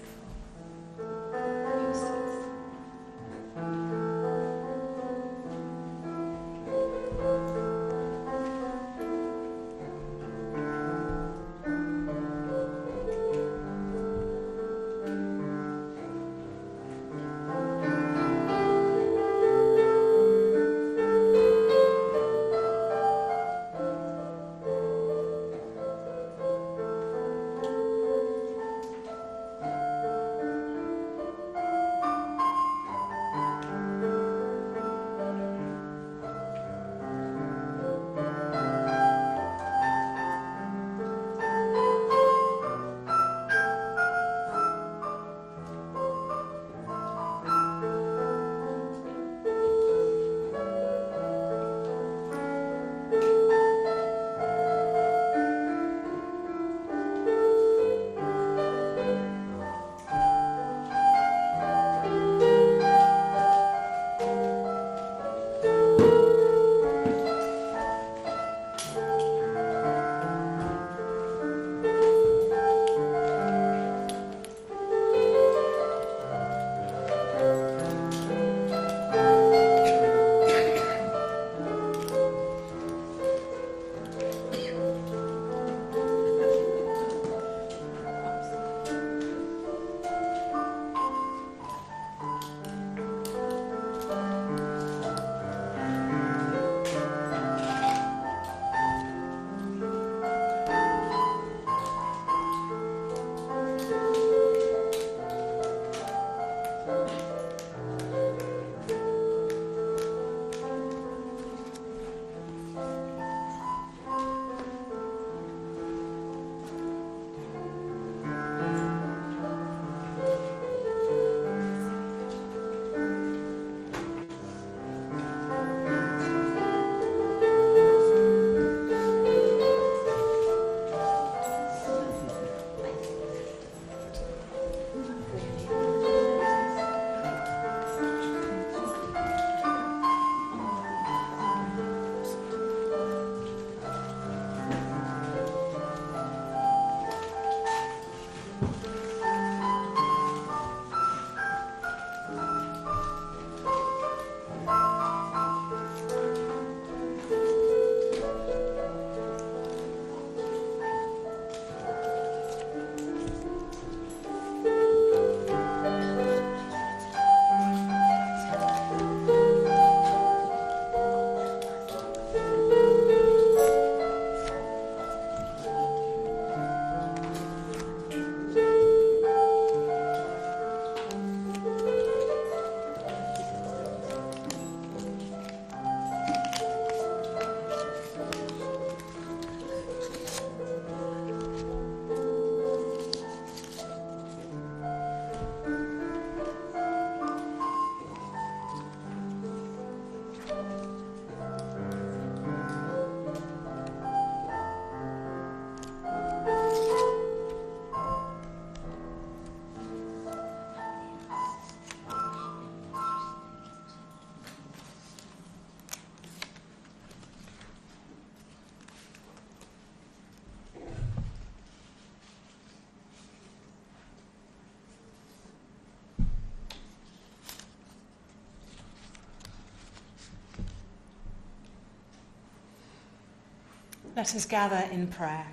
Let us gather in prayer.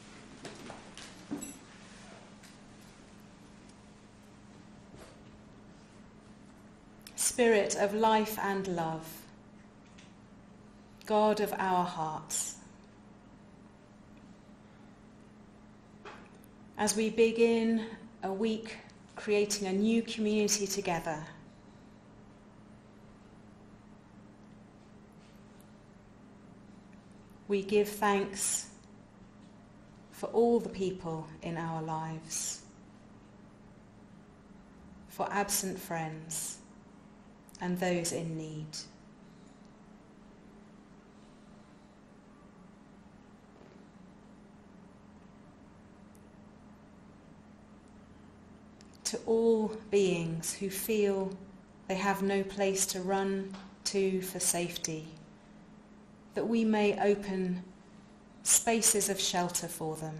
Spirit of life and love, God of our hearts, as we begin a week creating a new community together, we give thanks for all the people in our lives, for absent friends and those in need. To all beings who feel they have no place to run to for safety, that we may open spaces of shelter for them.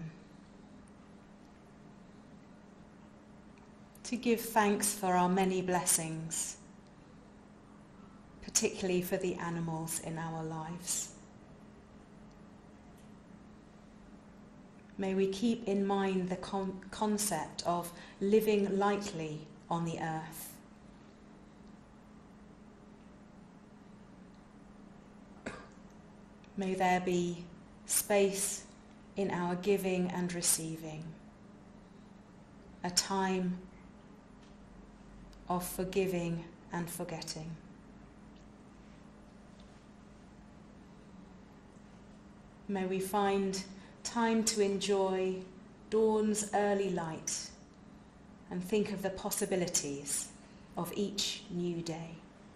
To give thanks for our many blessings, particularly for the animals in our lives. May we keep in mind the concept of living lightly on the earth. May there be space in our giving and receiving, a time of forgiving and forgetting. May we find time to enjoy dawn's early light and think of the possibilities of each new day.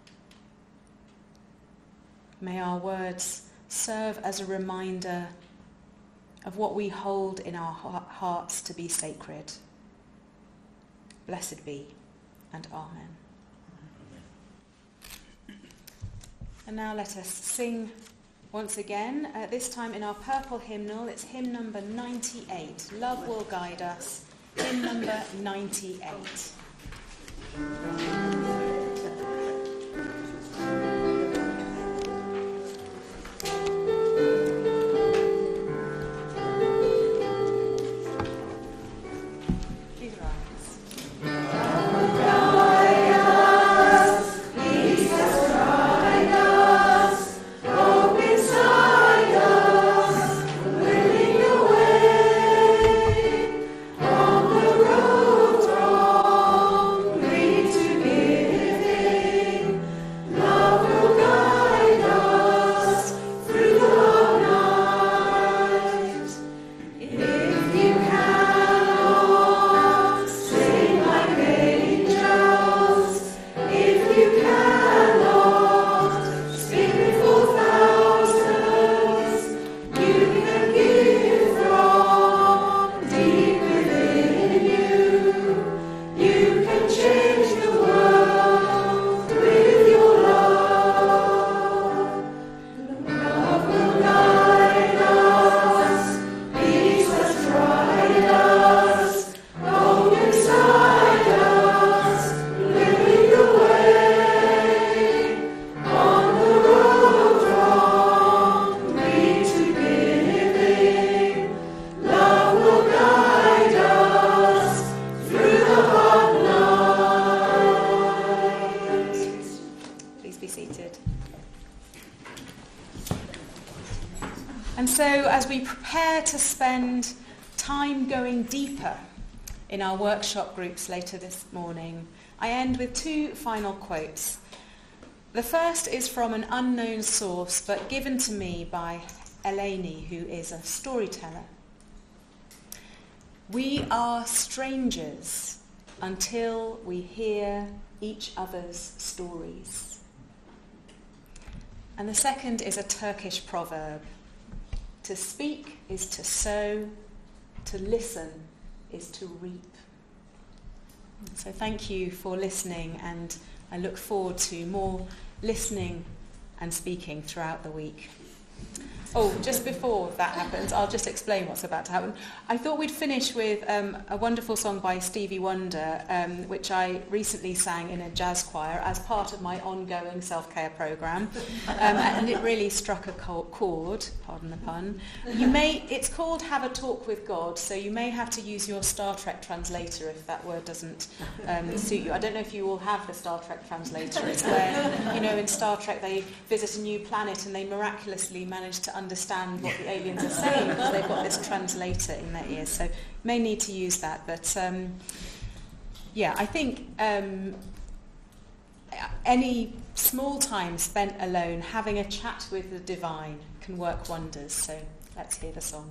May our words serve as a reminder of what we hold in our hearts to be sacred. Blessed be, and Amen. And now let us sing once again, this time in our purple hymnal. It's hymn number 98, Love Will Guide Us, hymn number 98. And so as we prepare to spend time going deeper in our workshop groups later this morning, I end with two final quotes. The first is from an unknown source, but given to me by Eleni, who is a storyteller. We are strangers until we hear each other's stories. And the second is a Turkish proverb. To speak is to sow, to listen is to reap. So thank you for listening, and I look forward to more listening and speaking throughout the week. Oh, just before that happens, I'll just explain what's about to happen. I thought we'd finish with a wonderful song by Stevie Wonder, which I recently sang in a jazz choir as part of my ongoing self-care programme, and it really struck a chord, pardon the pun. It's called Have a Talk with God, so you may have to use your Star Trek translator if that word doesn't suit you. I don't know if you all have the Star Trek translator. It's where, in Star Trek they visit a new planet and they miraculously manage to understand what the aliens are saying because they've got this translator in their ears. So you may need to use that. But I think any small time spent alone having a chat with the divine can work wonders. So let's hear the song.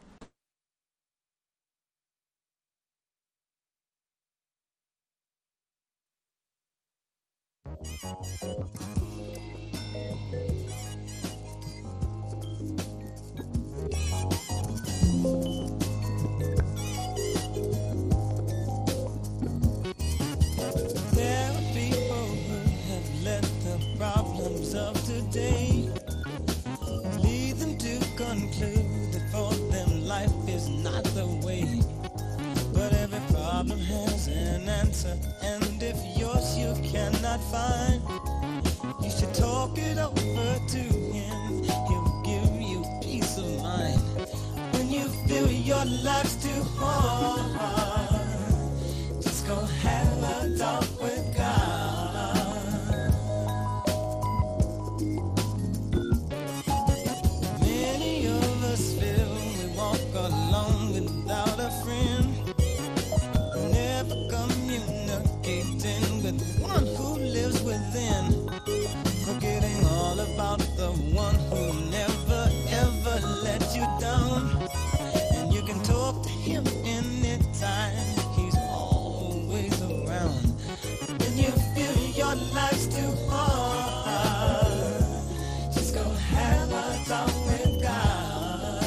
There are people who have let the problems of today lead them to conclude that for them life is not the way. But every problem has an answer, and if yours you cannot find, you should talk it over to him. He'll give you peace of mind. When you feel your life's too hard, just go have a talk with God. Many of us feel we walk alone without a friend, never communicating with one who lives within, forgetting all about the one who never ever let you down. And you can talk to him anytime, he's always around. When you feel your life's too hard, just go have a talk with God.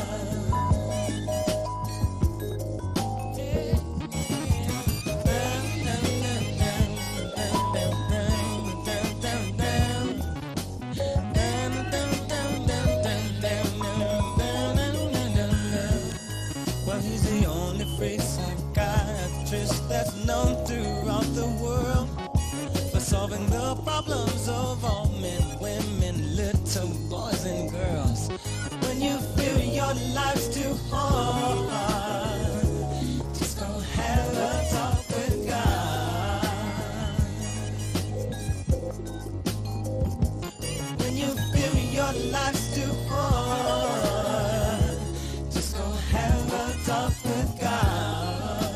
Well, he's the only free psychiatrist that's known throughout the world for solving the problems of all men, women, little boys and girls. When you feel your life's too hard, just go have a talk with God. When you feel your life's too hard, just go have a talk with God.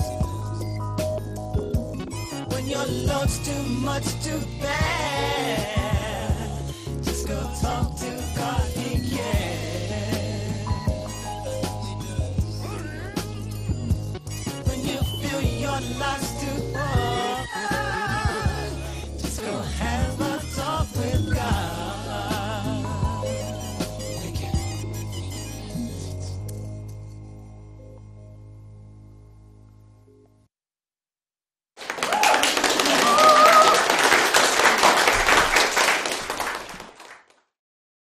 When your load's too much to bear,